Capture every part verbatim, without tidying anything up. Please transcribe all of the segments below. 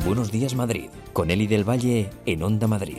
Buenos Días Madrid, con Eli del Valle en Onda Madrid.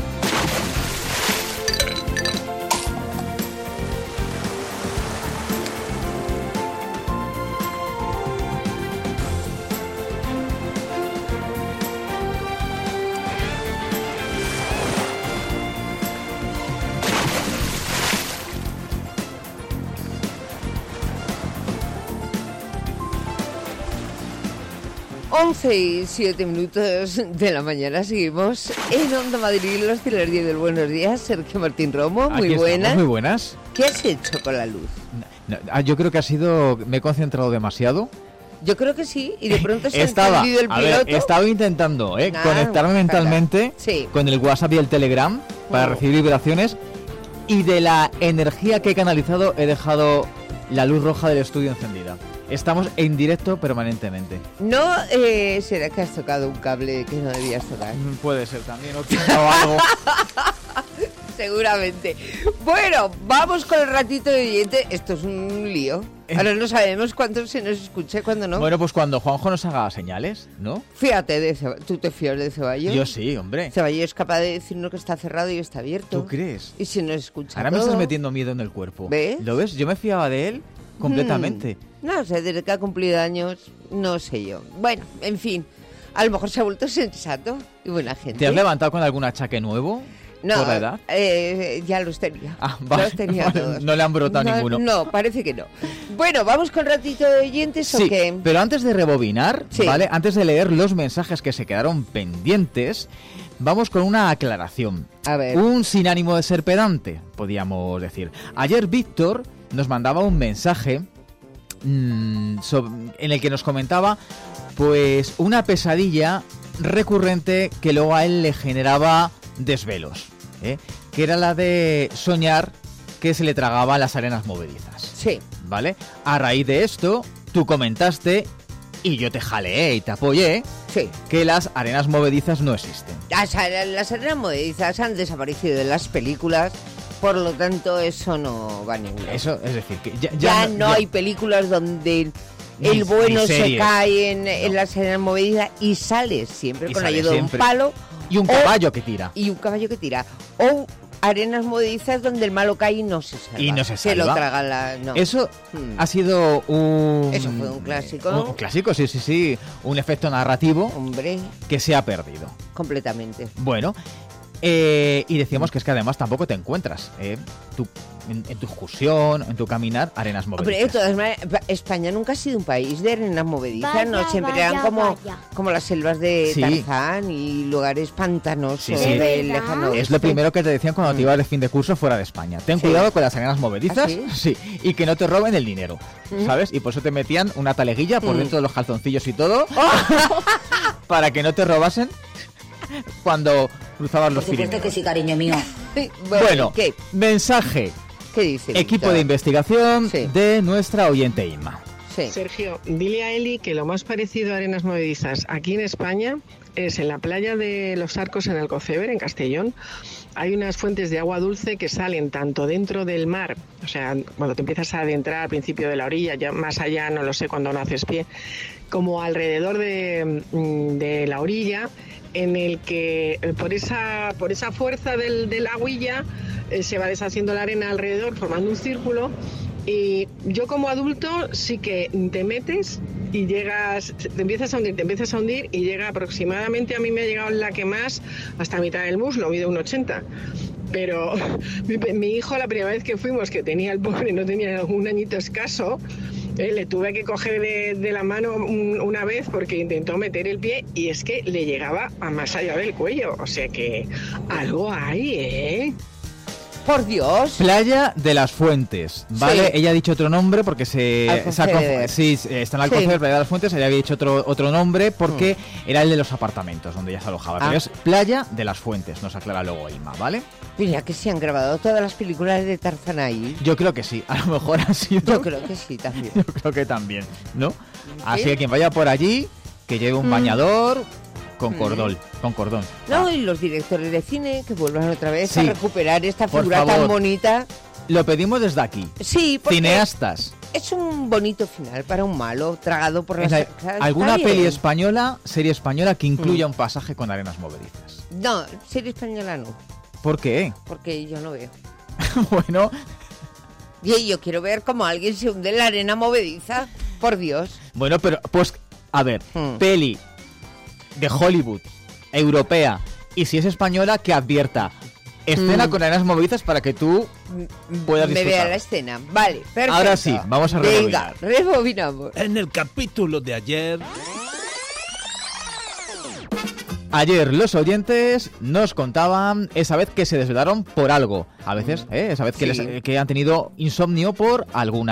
once y siete minutos de la mañana, seguimos en Onda Madrid, los Pilar diez del Buenos Días. Sergio Martín Romo, muy Aquí buenas. Estamos, muy buenas. ¿Qué has hecho con la luz? No, no, yo creo que ha sido... Me he concentrado demasiado. Yo creo que sí, y de pronto se Estaba, ha encendido el a piloto. ver, he estado intentando eh, Ah, conectarme mentalmente sí. con el WhatsApp y el Telegram para Oh. recibir vibraciones, y de la energía que he canalizado he dejado la luz roja del estudio encendida. Estamos en directo permanentemente. No, eh, será que has tocado un cable que no debías tocar. Puede ser también, o quitado algo. Seguramente. Bueno, vamos con el ratito de oyente. Esto es un lío. Ahora no sabemos cuánto se nos escucha y cuándo no. Bueno, pues cuando Juanjo nos haga señales, ¿no? Fíjate, de Ceba- ¿tú te fías de Ceballos? Yo sí, hombre. Ceballos es capaz de decirnos que está cerrado y está abierto. ¿Tú crees? Y si nos escucha Ahora me todo. estás metiendo miedo en el cuerpo. ¿Ves? ¿Lo ves? Yo me fiaba de él completamente. Hmm, No sé, desde que ha cumplido años, no sé yo. Bueno, en fin, a lo mejor se ha vuelto sensato y buena gente. ¿Te has levantado con algún achaque nuevo? No, ¿Por la edad? eh, ya los tenía. Ah, vale, Los tenía vale, todos. no le han brotado no, ninguno. No, parece que no. Bueno, vamos con ratito de oyentes Sí, o qué. pero antes de rebobinar, Sí. ¿vale? Antes de leer los mensajes que se quedaron pendientes, vamos con una aclaración. A ver. Un sin ánimo de ser pedante, podríamos decir. Ayer Víctor nos mandaba un mensaje mmm, so- en el que nos comentaba pues una pesadilla recurrente que luego a él le generaba desvelos, ¿eh? Que era la de soñar que se le tragaba las arenas movedizas. Sí. ¿Vale? A raíz de esto, tú comentaste, y yo te jaleé y te apoyé, Sí. que las arenas movedizas no existen. Las, las arenas movedizas han desaparecido de las películas, por lo tanto eso no va a ningún lado. Eso, es decir, que ya, Ya, ya no ya- hay películas donde Ni- el bueno ni se series. cae en, en No. las arenas movedizas y sale siempre Y con sale ayuda de un siempre. palo Y un o- caballo que tira. y un caballo que tira. O arenas movedizas donde el malo cae y no se salva. Y no se Se lo salva. tragan la... No. Eso Hmm. ha sido un... Eso fue un clásico. Un clásico, sí, sí, sí. Un efecto narrativo Hombre, que se ha perdido. completamente. Bueno, eh, y decíamos que es que además tampoco te encuentras, ¿eh? Tú, en, en tu excursión, en tu caminar, arenas Hombre, de movedizas. todas maneras, España nunca ha sido un país de arenas movedizas, Vaya, ¿no? Siempre vaya, eran como, vaya. como las selvas de Sí. Tarzán y lugares pantanosos Sí, sí. del ¿De lejano verdad? Es lo oeste. primero que te decían cuando te ibas de fin de curso fuera de España. Ten Sí. cuidado con las arenas movedizas, ¿Ah, sí? y que no te roben el dinero, Mm. ¿sabes? Y por eso te metían una taleguilla por Mm. dentro de los calzoncillos y todo, para que no te robasen cuando cruzabas los Por supuesto Pirineos. que sí, cariño mío. Bueno, ¿qué? mensaje, ¿Qué dice? equipo Víctor? de investigación Sí. de nuestra oyente Inma. Sí. Sergio, dile a Eli que lo más parecido a arenas movedizas aquí en España es en la playa de Los Arcos en Alcoceber, en Castellón. Hay unas fuentes de agua dulce que salen tanto dentro del mar, o sea, cuando te empiezas a adentrar al principio de la orilla, ya más allá, no lo sé, cuando no haces pie, como alrededor de, mm, de la orilla, en el que eh, por esa, por esa fuerza del, del agüilla eh, se va deshaciendo la arena alrededor, formando un círculo. Y yo como adulto sí que te metes y llegas, te empiezas a hundir, te empiezas a hundir y llega aproximadamente, a mí me ha llegado la que más hasta mitad del muslo, mide un ochenta. Pero mi, mi hijo la primera vez que fuimos, que tenía el pobre, no tenía un añito escaso, eh, le tuve que coger de, de la mano un- una vez porque intentó meter el pie y es que le llegaba a más allá del cuello. O sea que algo hay, ¿eh? Por Dios. Playa de las Fuentes, ¿vale? Sí. Ella ha dicho otro nombre porque se... se ha Alcoceber. confu- sí, está en Alcoceber, Sí. Playa de las Fuentes, ella había dicho otro, otro nombre porque era el de los apartamentos donde ella se alojaba. Ah. Pero es Playa de las Fuentes, nos aclara luego Ilma, ¿vale? Mira que se han grabado todas las películas de Tarzán ahí. Yo creo que sí, a lo mejor ha sido... Yo creo que sí también. Yo creo que también, ¿no? Así que quien vaya por allí, que lleve un Mm. bañador con Mm. cordón, con cordón. No, Ah, y los directores de cine que vuelvan otra vez Sí. a recuperar esta Por figura tan favor. bonita. lo pedimos desde aquí. Sí, porque Cineastas, es un bonito final para un malo tragado por las... La, Está ¿Alguna bien. peli española, serie española que incluya Mm. un pasaje con arenas movedizas? No, serie española no, ¿Por qué? porque yo no veo. Bueno, Y yo quiero ver cómo alguien se hunde en la arena movediza, por Dios. bueno, pero pues, a ver, Mm. peli de Hollywood, europea, y si es española, que advierta. Escena Mm. con arenas movedizas para que tú puedas Me disfrutar. vea la escena. Vale, perfecto. Ahora sí, vamos a Venga, rebobinar. rebobinamos. En el capítulo de ayer, Ayer los oyentes nos contaban esa vez que se desvelaron por algo. A veces, ¿eh? Esa vez que, Sí. les- que han tenido insomnio por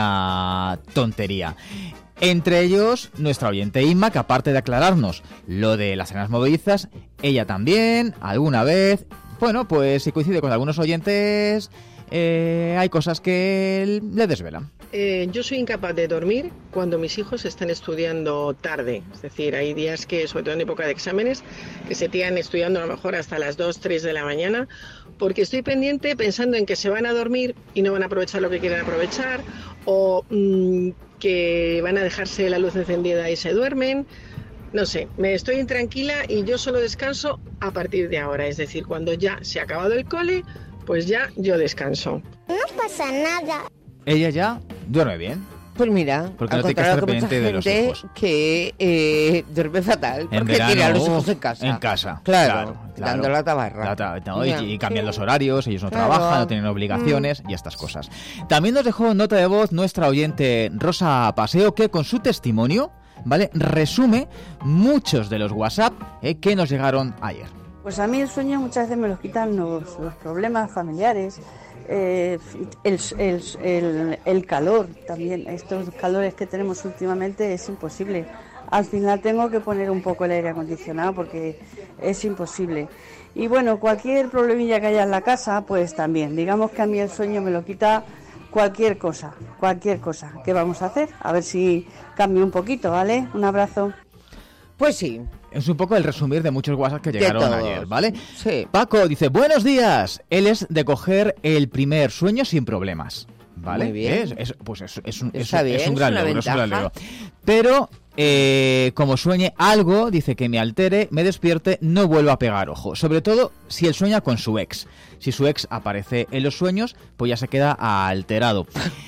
alguna tontería. Entre ellos, nuestra oyente Inma, que aparte de aclararnos lo de las arenas movedizas, ella también, alguna vez, bueno, pues si coincide con algunos oyentes, eh, hay cosas que le desvelan. Eh, yo soy incapaz de dormir cuando mis hijos están estudiando tarde. Es decir, hay días que, sobre todo en época de exámenes, que se tiran estudiando a lo mejor hasta las dos, tres de la mañana, porque estoy pendiente pensando en que se van a dormir y no van a aprovechar lo que quieren aprovechar, o mmm, que van a dejarse la luz encendida y se duermen. No sé, me estoy intranquila y yo solo descanso a partir de ahora. Es decir, cuando ya se ha acabado el cole, pues ya yo descanso. No pasa nada. Ella ya duerme bien. Pues mira, Porque al no tiene que contrario estar que mucha pendiente de los gente hijos. que eh, duerme fatal En porque verano, tiene a los hijos en casa. En casa. Claro, claro. dando la tabarra. La ta- no, y, Ya. y cambian Sí. los horarios, ellos no Claro. trabajan, no tienen obligaciones y estas cosas. También nos dejó nota de voz nuestra oyente Rosa Paseo, que con su testimonio, ¿vale?, resume muchos de los WhatsApp eh, que nos llegaron ayer. Pues a mí el sueño muchas veces me los quitan los, los problemas familiares, eh, el, el, el, el calor también, estos calores que tenemos últimamente es imposible. Al final tengo que poner un poco el aire acondicionado porque es imposible. Y bueno, cualquier problemilla que haya en la casa, pues también. Digamos que a mí el sueño me lo quita cualquier cosa, cualquier cosa. ¿Qué vamos a hacer? A ver si cambio un poquito, ¿vale? Un abrazo. Pues sí. Es un poco el resumir de muchos WhatsApp que De llegaron todos. ayer, ¿vale? Sí. Paco dice, buenos días. Él es de coger el primer sueño sin problemas. ¿Vale? Muy bien. Es, es- pues es, es un, es, Está un- bien, es un gran es una logro, es un gran ventaja. logro. Pero, eh, como sueñe algo, dice que me altere, me despierte, no vuelvo a pegar ojo. Sobre todo si él sueña con su ex. Si su ex aparece en los sueños, pues ya se queda alterado.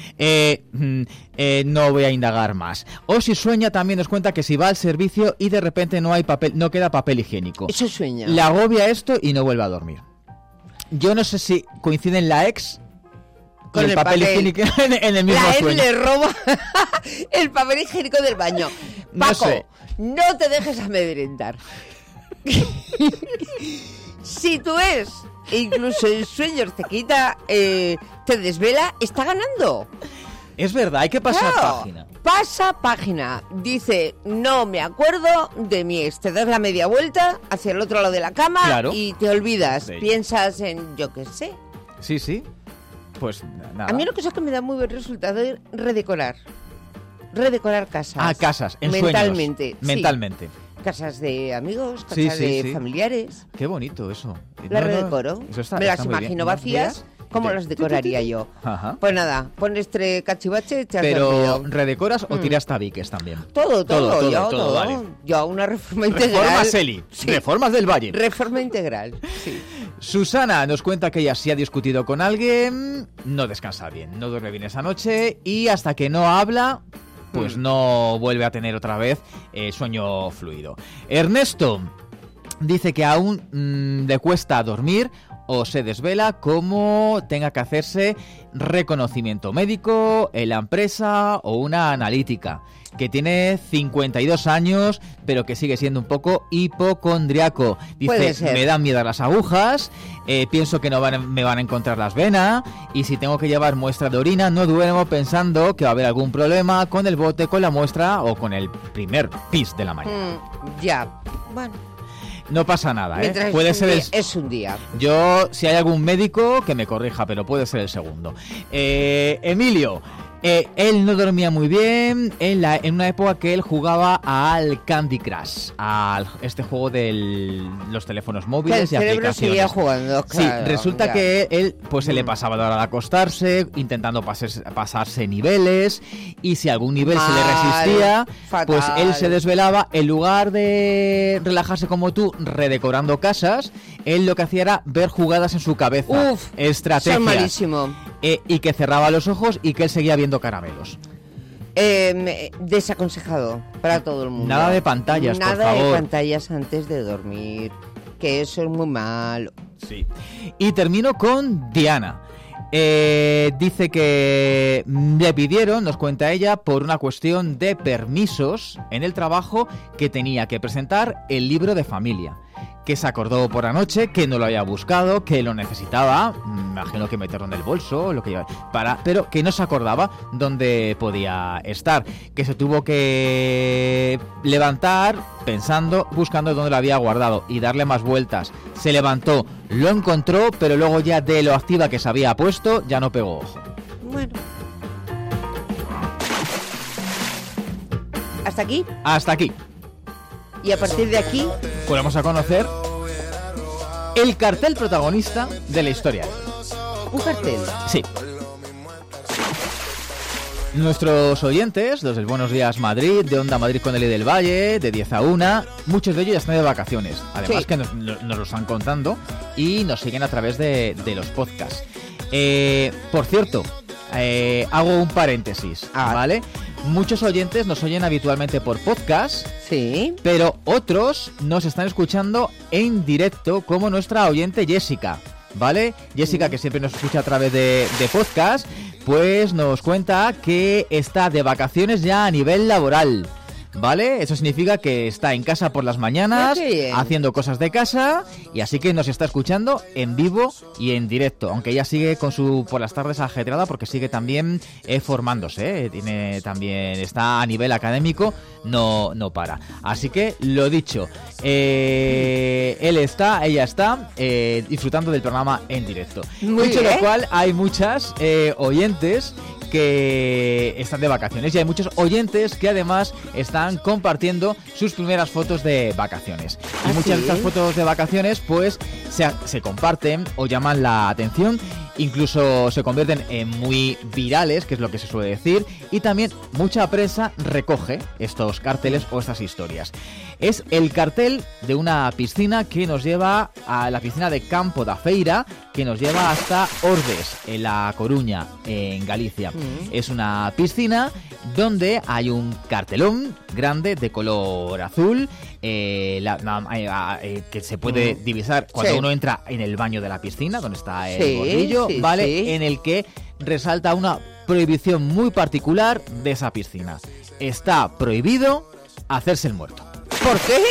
Eh, mm, eh, no voy a indagar más. O si sueña, también nos cuenta que si va al servicio y de repente no hay papel, no queda papel higiénico. Eso sueña. Le agobia esto y no vuelve a dormir. Yo no sé si coinciden la ex Con y el, el papel, papel. higiénico en, en el mismo La ex sueño. le roba el papel higiénico del baño. No Paco, sé. no te dejes amedrentar. Si tú es, e incluso en sueños te quita, eh, te desvela, está ganando. Es verdad, hay que pasar Claro, página. Pasa página. Dice, no me acuerdo de mi ex. Te das la media vuelta hacia el otro lado de la cama Claro. y te olvidas. Sí. Piensas en, yo qué sé. Sí, sí. Pues nada. A mí una cosa que me da muy buen resultado es redecorar. Redecorar casas. Ah, casas, en Mentalmente. sueños. sí. Mentalmente. Casas de amigos, casas Sí, sí, de sí. familiares. Qué bonito eso. Las No, no, redecoro. eso está- me las está muy bien. imagino ¿No? vacías. ¿Cómo De- las decoraría yo? Ajá. Pues nada, pones tres cachivaches y te has Pero, dormido. ¿redecoras o Mm. tiras tabiques también? Todo, todo, Todo, todo, yo, todo, todo. vale. Yo una reforma integral. Reformas Eli. Sí. Reformas del Valle. Reforma integral, sí. Susana nos cuenta que ella sí ha discutido con alguien, no descansa bien, no duerme bien esa noche y hasta que no habla, pues Mm. no vuelve a tener otra vez eh, sueño fluido. Ernesto dice que aún mm, le cuesta dormir o se desvela como tenga que hacerse reconocimiento médico en la empresa o una analítica, que tiene cincuenta y dos años, pero que sigue siendo un poco hipocondriaco. Puede Dice, ser. me dan miedo las agujas, eh, pienso que no van, me van a encontrar las venas, y si tengo que llevar muestra de orina, no duermo pensando que va a haber algún problema con el bote, con la muestra o con el primer pis de la mañana. Mm, ya, bueno. No pasa nada, ¿eh? Mientras Puede es, ser un el... día, es un día. Yo, si hay algún médico, que me corrija, pero puede ser el segundo. Eh, Emilio, Eh, él no dormía muy bien en, la, en una época que él jugaba al Candy Crush, a este juego de los teléfonos móviles que y el cerebro aplicaciones. seguía jugando, claro, sí, resulta ya. que él pues se le pasaba la hora de acostarse, intentando pasarse, pasarse niveles, y si algún nivel Mal, se le resistía, fatal. pues él se desvelaba. En lugar de relajarse como tú, redecorando casas, él lo que hacía era ver jugadas en su cabeza, Uf, estrategias. Son malísimo. Eh, y que cerraba los ojos y que él seguía viendo caramelos. Eh, desaconsejado para todo el mundo. Nada de pantallas, por Nada de favor. pantallas antes de dormir, que eso es muy malo. Sí. Y termino con Diana. Eh, dice que le pidieron, nos cuenta ella, por una cuestión de permisos en el trabajo, que tenía que presentar el libro de familia. Que se acordó por la noche, que no lo había buscado, que lo necesitaba, me imagino que meterlo en el bolso, lo que iba, para, pero que no se acordaba dónde podía estar, que se tuvo que levantar pensando, buscando dónde lo había guardado y darle más vueltas. Se levantó, lo encontró, pero luego ya de lo activa que se había puesto, ya no pegó ojo. Bueno. ¿Hasta aquí? Hasta aquí. Y a partir de aquí... Pues vamos a conocer el cartel protagonista de la historia. Un cartel. Sí. Nuestros oyentes, los del Buenos Días Madrid, de Onda Madrid con Eli del Valle, de diez a una, muchos de ellos ya están de vacaciones. Además Sí. que nos, nos lo están contando y nos siguen a través de, de los podcasts. Eh, por cierto, eh, hago un paréntesis, Ah. ¿vale? Muchos oyentes nos oyen habitualmente por podcast, Sí. pero otros nos están escuchando en directo, como nuestra oyente Jessica, ¿vale? Jessica, que siempre nos escucha a través de, de podcast, pues nos cuenta que está de vacaciones ya a nivel laboral, ¿vale? Eso significa que está en casa por las mañanas, Ah, qué bien. haciendo cosas de casa, y así que nos está escuchando en vivo y en directo, aunque ella sigue con su por las tardes ajetreada porque sigue también eh, formándose, eh, tiene también está a nivel académico, no no para. Así que lo dicho, eh, él está, ella está eh, disfrutando del programa en directo. Muy Dicho bien. lo cual, hay muchas eh, oyentes que están de vacaciones y hay muchos oyentes que además están compartiendo sus primeras fotos de vacaciones. Y ¿Ah, muchas sí? de estas fotos de vacaciones pues se, se comparten o llaman la atención, incluso se convierten en muy virales, que es lo que se suele decir, y también mucha prensa recoge estos carteles o estas historias. Es el cartel de una piscina que nos lleva a la piscina de Campo da Feira, que nos lleva hasta Ordes, en La Coruña, en Galicia. Mm. Es una piscina donde hay un cartelón grande de color azul, eh, la- la- eh, eh, que se puede divisar cuando Sí. uno entra en el baño de la piscina, donde está el Sí, bordillo, sí, ¿vale? sí. En el que resalta una prohibición muy particular de esa piscina. Está prohibido hacerse el muerto, ¿Por qué?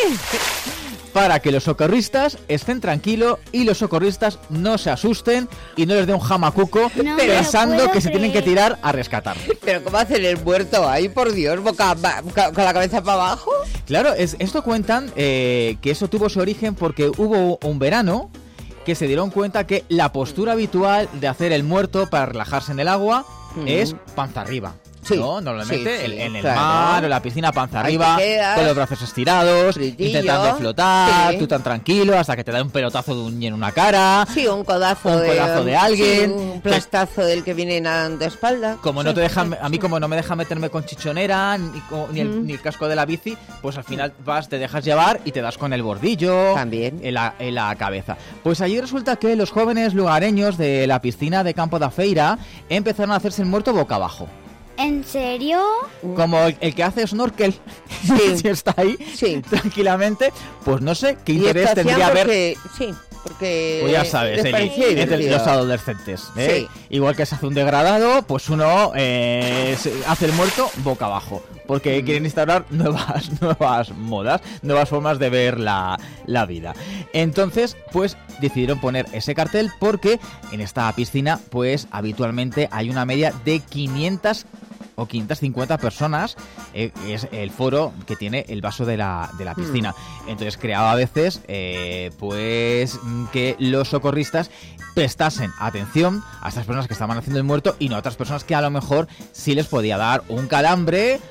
para que los socorristas estén tranquilos y los socorristas no se asusten y no les dé un jamacuco No me lo pensando puedo que se tienen que creer. tirar a rescatar. Pero ¿cómo hacen el muerto ahí, por Dios? Boca, ba- ca- con la cabeza para abajo. Claro, es, esto cuentan eh, que eso tuvo su origen porque hubo un verano que se dieron cuenta que la postura habitual de hacer el muerto para relajarse en el agua Mm. es panza arriba. Sí, ¿No? Normalmente sí, sí, el- en el claro. mar o la piscina panza Ahí te arriba, quedas, con los brazos estirados, fritillo, intentando flotar, sí. tú tan tranquilo hasta que te da un pelotazo de un en una cara. Sí, un codazo, Un de, codazo de alguien. sí, un plastazo del que viene nadando a espalda. Como no Sí, te dejan, sí, a mí sí. como no me deja meterme con chichonera ni, co- ni, el, Mm. ni el casco de la bici, pues al final vas, te dejas llevar y te das con el bordillo También. En, la, en la cabeza. Pues allí resulta que los jóvenes lugareños de la piscina de Campo da Feira empezaron a hacerse el muerto boca abajo. ¿En serio? Como el, el que hace snorkel, Sí. si está ahí Sí. tranquilamente, pues no sé qué Y interés esto hacían tendría haber. porque, sí, porque Pues ya sabes, les Eli, parecía entre divertido. los adolescentes, ¿eh? Sí. Igual que se hace un degradado, pues uno eh, se hace el muerto boca abajo, porque quieren instaurar nuevas, nuevas modas, nuevas formas de ver la, la vida. Entonces, pues decidieron poner ese cartel porque en esta piscina, pues habitualmente hay una media de quinientas o quinientas cincuenta personas, eh, es el foro que tiene el vaso de la, de la piscina. Mm. Entonces creaba a veces eh, pues que los socorristas prestasen atención a estas personas que estaban haciendo el muerto y no a otras personas que a lo mejor sí les podía dar un calambre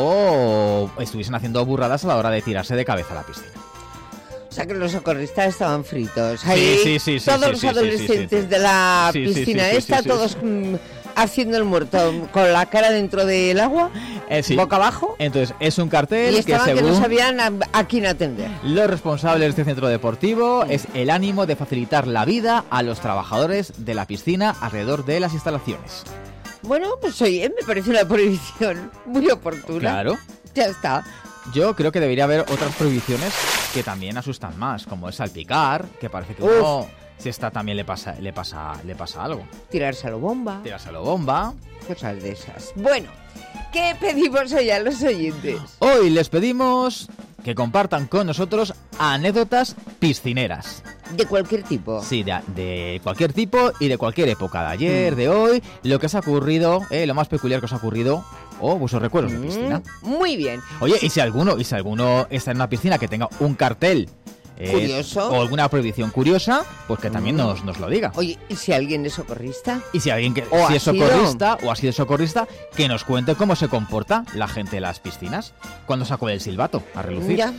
o estuviesen haciendo burradas a la hora de tirarse de cabeza a la piscina. O sea que los socorristas estaban fritos. Ahí sí, sí, sí, todos sí, los sí, adolescentes sí, sí, sí. de la Sí, sí, piscina sí, sí, esta, sí, sí, todos sí. mm, haciendo el muerto con la cara dentro del agua, Eh, sí. boca abajo, Entonces es un cartel y que estaban que, según no sabían a, a quién atender. los responsables de este centro deportivo es el ánimo de facilitar la vida a los trabajadores de la piscina alrededor de las instalaciones. Bueno, pues oye, me parece una prohibición muy oportuna. Claro. Ya está. Yo creo que debería haber otras prohibiciones que también asustan más, como es salpicar, que parece que Uf. uno si está también le pasa le pasa le pasa algo. Tirárselo bomba, Tirárselo bomba. cosas de esas. Bueno, ¿qué pedimos hoy a los oyentes? Hoy les pedimos que compartan con nosotros anécdotas piscineras. De cualquier tipo. Sí, de, de cualquier tipo y de cualquier época, de ayer, de hoy, lo que os ha ocurrido, eh, lo más peculiar que os ha ocurrido, o vuestros recuerdos de piscina. Mm, muy bien. Oye, y si alguno, y si alguno está en una piscina que tenga un cartel eh, Curioso. o alguna prohibición curiosa, pues que también Mm. nos, nos lo diga. Oye, ¿y si alguien es socorrista? Y si alguien que O si ha es sido- socorrista o ha sido socorrista, que nos cuente cómo se comporta la gente en las piscinas cuando sacó el silbato a relucir. Ya.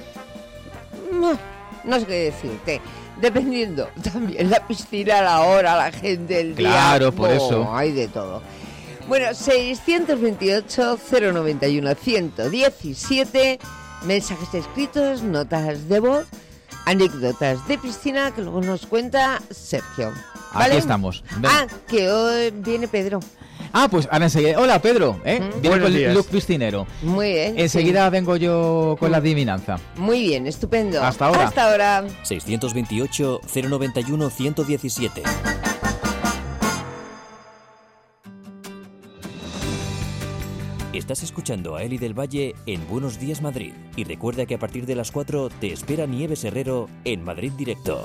No, no sé qué decirte. Dependiendo también la piscina, la hora, la gente, el día. Claro, por Oh, eso. Hay de todo. Bueno, seiscientos veintiocho, cero noventa y uno, ciento diecisiete, mensajes escritos, notas de voz, anécdotas de piscina que luego nos cuenta Sergio. ¿Vale? Aquí estamos. Ven. Ah, que hoy viene Pedro. Ah, pues ahora enseguida. Hola, Pedro. ¿eh? Mm. Viene Buenos con el días. look piscinero. Muy bien. Enseguida vengo yo con Mm. la adivinanza. sí. Muy bien, estupendo. Hasta ahora. Hasta ahora. seiscientos veintiocho, cero noventa y uno, ciento diecisiete. Estás escuchando a Eli del Valle en Buenos Días Madrid. Y recuerda que a partir de las cuatro te espera Nieves Herrero en Madrid Directo.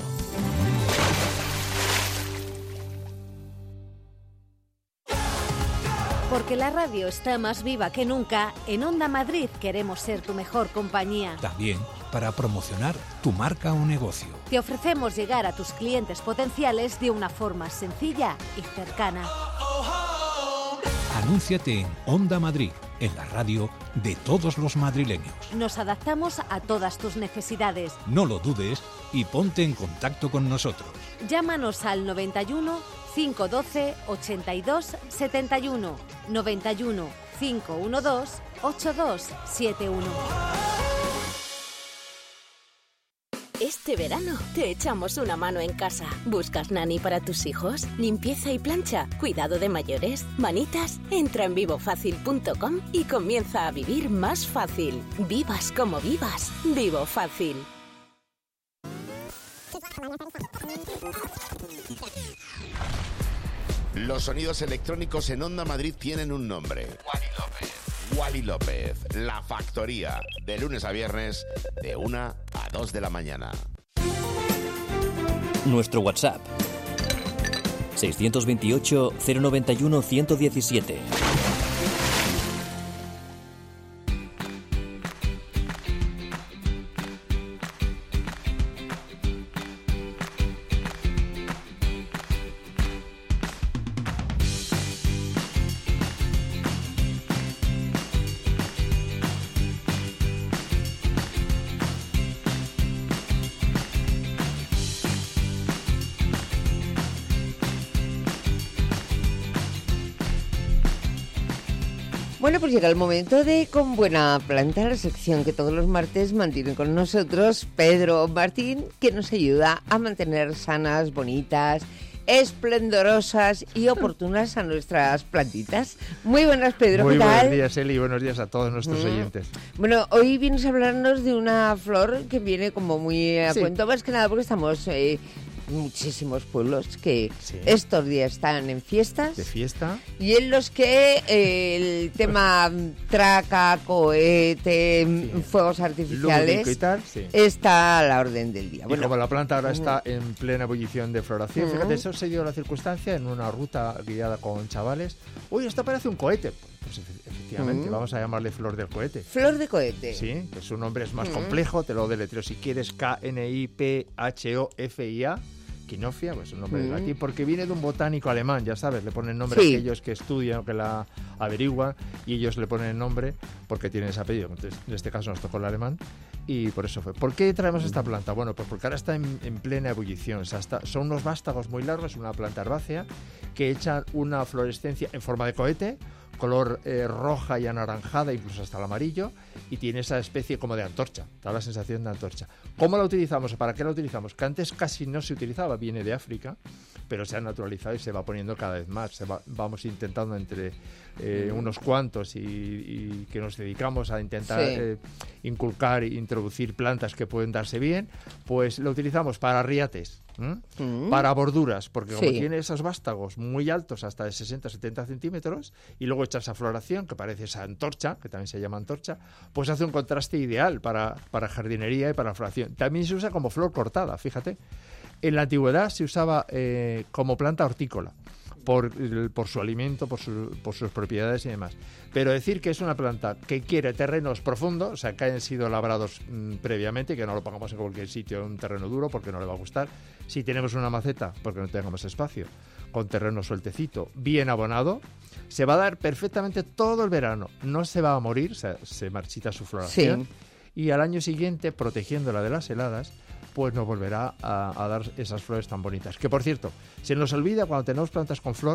Porque la radio está más viva que nunca, en Onda Madrid queremos ser tu mejor compañía. También para promocionar tu marca o negocio. Te ofrecemos llegar a tus clientes potenciales de una forma sencilla y cercana. Anúnciate en Onda Madrid, en la radio de todos los madrileños. Nos adaptamos a todas tus necesidades. No lo dudes y ponte en contacto con nosotros. Llámanos al noventa y uno, cinco doce, ochenta y dos, setenta y uno, noventa y uno, cinco doce, ochenta y dos setenta y uno. Este verano te echamos una mano en casa. ¿Buscas nani para tus hijos? ¿Limpieza y plancha? ¿Cuidado de mayores? ¿Manitas? Entra en vivo fácil punto com y comienza a vivir más fácil. Vivas como vivas. Vivo Fácil. Los sonidos electrónicos en Onda Madrid tienen un nombre. Wally López. Wally López, La Factoría, de lunes a viernes, de una a dos de la mañana. Nuestro WhatsApp. seiscientos veintiocho, cero noventa y uno, ciento diecisiete. Bueno, pues llega el momento de Con Buena Planta, la sección que todos los martes mantienen con nosotros Pedro Martín, que nos ayuda a mantener sanas, bonitas, esplendorosas y oportunas a nuestras plantitas. Muy buenas, Pedro, Muy ¿qué tal? buenos días, Eli, buenos días a todos nuestros Mm. oyentes. Bueno, hoy vienes a hablarnos de una flor que viene como muy a Sí. cuento, más que nada porque estamos... Eh, muchísimos pueblos que Sí. estos días están en fiestas De fiesta. y en los que eh, el tema traca, cohete, Sí. fuegos artificiales Lúdico y tal, sí. está a la orden del día. Y como la planta ahora está en plena ebullición de floración, Ujú. fíjate, eso se dio la circunstancia en una ruta guiada con chavales. Uy, esto parece un cohete. Pues efe- efectivamente efectivamente. Mm. Vamos a llamarle flor del cohete. Flor de cohete. Sí, que su nombre es más Mm. complejo, te lo deletreo si quieres, K N I P H O F I A. Quinofia, pues un nombre Mm. de latín, porque viene de un botánico alemán, ya sabes, le ponen nombre Sí. a aquellos que estudian, que la averiguan, y ellos le ponen nombre porque tienen ese apellido. Entonces, en este caso nos tocó el alemán, y por eso fue. ¿Por qué traemos esta planta? Bueno, pues porque ahora está en, en plena ebullición. O sea, está- son unos vástagos muy largos, una planta herbácea, que echan una fluorescencia en forma de cohete, color eh, roja y anaranjada, incluso hasta el amarillo, y tiene esa especie como de antorcha, da la sensación de antorcha. ¿Cómo la utilizamos o para qué la utilizamos? Que antes casi no se utilizaba, viene de África, pero se ha naturalizado y se va poniendo cada vez más. Se va- vamos intentando entre eh, unos cuantos y, y que nos dedicamos a intentar Sí. eh, inculcar e introducir plantas que pueden darse bien, pues lo utilizamos para riates, ¿m? Mm. para borduras, porque como Sí. tiene esos vástagos muy altos, hasta de sesenta a setenta centímetros, y luego echa esa floración, que parece esa antorcha, que también se llama antorcha, pues hace un contraste ideal para, para jardinería y para floración. También se usa como flor cortada, fíjate. En la antigüedad se usaba eh, como planta hortícola, por, el- por su alimento, por, su- por sus propiedades y demás. Pero decir que es una planta que quiere terrenos profundos, o sea, que hayan sido labrados mm, previamente, que no lo pongamos en cualquier sitio, en un terreno duro, porque no le va a gustar. Si tenemos una maceta, porque no tengamos espacio, con terreno sueltecito, bien abonado, se va a dar perfectamente todo el verano. No se va a morir, o sea, se marchita su floración. Sí. Y al año siguiente, protegiéndola de las heladas, pues nos volverá a, a dar esas flores tan bonitas. Que, por cierto, se nos olvida cuando tenemos plantas con flor,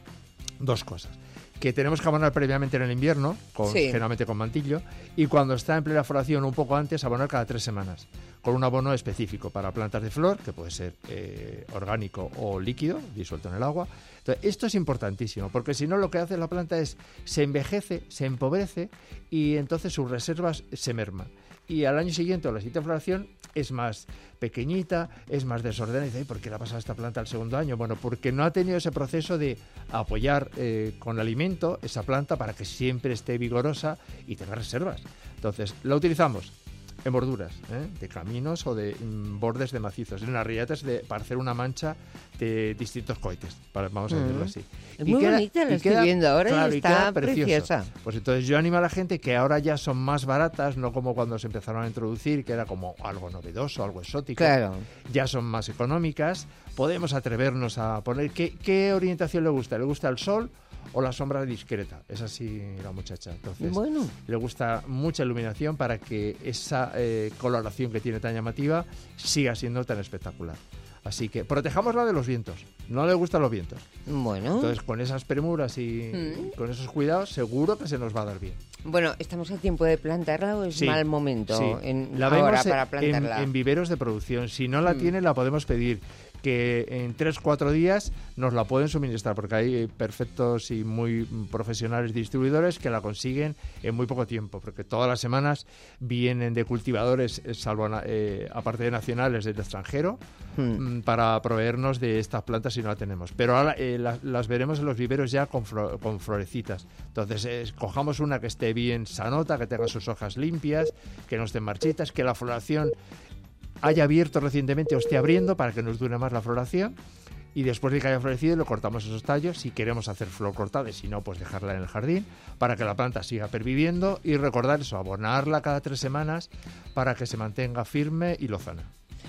dos cosas. Que tenemos que abonar previamente en el invierno, con, Sí. generalmente con mantillo, y cuando está en plena floración un poco antes, abonar cada tres semanas, con un abono específico para plantas de flor, que puede ser eh, orgánico o líquido, disuelto en el agua. Entonces, esto es importantísimo, porque si no lo que hace la planta es se envejece, se empobrece, y entonces sus reservas se merman. Y al año siguiente, o la siguiente floración, es más pequeñita, es más desordenada. Y dice, "Ay, ¿por qué le ha pasado a esta planta al segundo año?". Bueno, porque no ha tenido ese proceso de apoyar eh, con alimento esa planta para que siempre esté vigorosa y tenga reservas. Entonces, la utilizamos en borduras, ¿eh? de caminos o de mm, bordes de macizos, en las riatas de, para hacer una mancha de distintos cohetes, para, vamos a decirlo Mm. así. Es Y muy queda- bonita, la y estoy queda- viendo ahora y claro, está queda precioso. preciosa. Pues entonces yo animo a la gente que ahora ya son más baratas, no como cuando se empezaron a introducir, que era como algo novedoso, algo exótico. Claro. Ya son más económicas, podemos atrevernos a poner... ¿Qué, qué orientación le gusta? ¿Le gusta el sol o la sombra discreta? Es así la muchacha. Entonces, Bueno. le gusta mucha iluminación para que esa eh, coloración que tiene tan llamativa siga siendo tan espectacular. Así que protejámosla de los vientos. No le gustan los vientos. Bueno. Entonces, con esas premuras y Mm. con esos cuidados, seguro que se nos va a dar bien. Bueno, ¿estamos a tiempo de plantarla o es Sí, mal momento sí. en, La ahora vemos para en- plantarla? en viveros de producción. Si no la Mm. tiene, la podemos pedir. Que en tres cuatro días nos la pueden suministrar, porque hay perfectos y muy profesionales distribuidores que la consiguen en muy poco tiempo, porque todas las semanas vienen de cultivadores, eh, salvo eh, aparte de nacionales, del extranjero, Mm. mm, para proveernos de estas plantas si no la tenemos. Pero ahora eh, la- las veremos en los viveros ya con, flo- con florecitas. Entonces, eh, escojamos una que esté bien sanota, que tenga sus hojas limpias, que no estén marchitas, que la floración haya abierto recientemente o esté abriendo para que nos dure más la floración, y después de que haya florecido le cortamos esos tallos si queremos hacer flor cortada, y si no, pues dejarla en el jardín para que la planta siga perviviendo, y recordar eso, abonarla cada tres semanas para que se mantenga firme y lozana.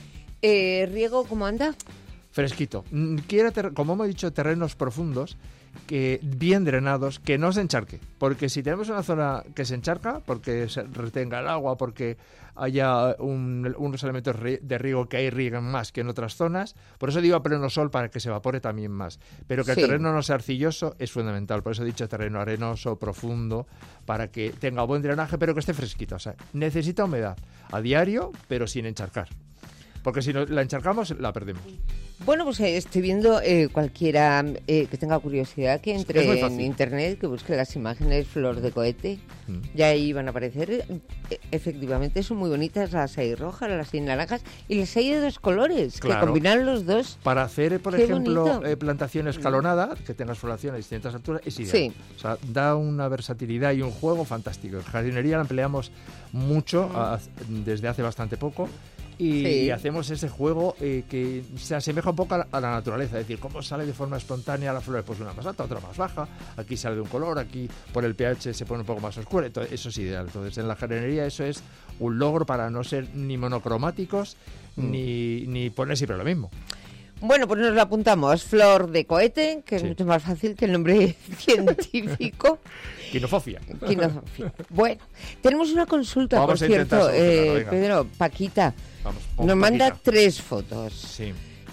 Eh, ¿Riego cómo anda? Fresquito. Mm, Quiere, ter- como hemos dicho, terrenos profundos, que bien drenados, que no se encharque. Porque si tenemos una zona que se encharca, porque se retenga el agua, porque haya un- unos elementos ri- de riego que ahí rieguen más que en otras zonas, por eso digo a pleno sol, para que se evapore también más. Pero que Sí. el terreno no sea arcilloso es fundamental. Por eso he dicho terreno arenoso, profundo, para que tenga buen drenaje, pero que esté fresquito. O sea, necesita humedad a diario, pero sin encharcar. Porque si no la encharcamos, la perdemos. Bueno, pues eh, estoy viendo eh, cualquiera eh, que tenga curiosidad que Es entre muy en fácil. internet, que busque las imágenes flor de cohete. Mm. Y ahí van a aparecer. Eh, efectivamente, son muy bonitas las hay rojas, las hay naranjas y las hay de dos colores, Claro. que combinan los dos. Para hacer, por Qué ejemplo, bonito. eh, plantación escalonada, que tengas floración a distintas alturas, es ideal. Sí. O sea, da una versatilidad y un juego fantástico. En jardinería la empleamos mucho, Mm. a- desde hace bastante poco, Y, Sí. y hacemos ese juego eh, que se asemeja un poco a la, a la naturaleza, es decir, cómo sale de forma espontánea la flor, pues una más alta, otra más baja, aquí sale de un color, aquí por el pH se pone un poco más oscura, entonces, eso es ideal. Entonces en la jardinería eso es un logro para no ser ni monocromáticos Mm. ni, ni poner siempre lo mismo. Bueno, pues nos lo apuntamos. Flor de cohete, que Sí. es mucho más fácil que el nombre científico. Quinofofia. Quinofofia. Bueno, tenemos una consulta, Vamos por a intentar cierto, solucionarlo, eh, venga. Pedro, Paquita. Vamos, Nos vamos, manda Paquita. tres fotos. Sí.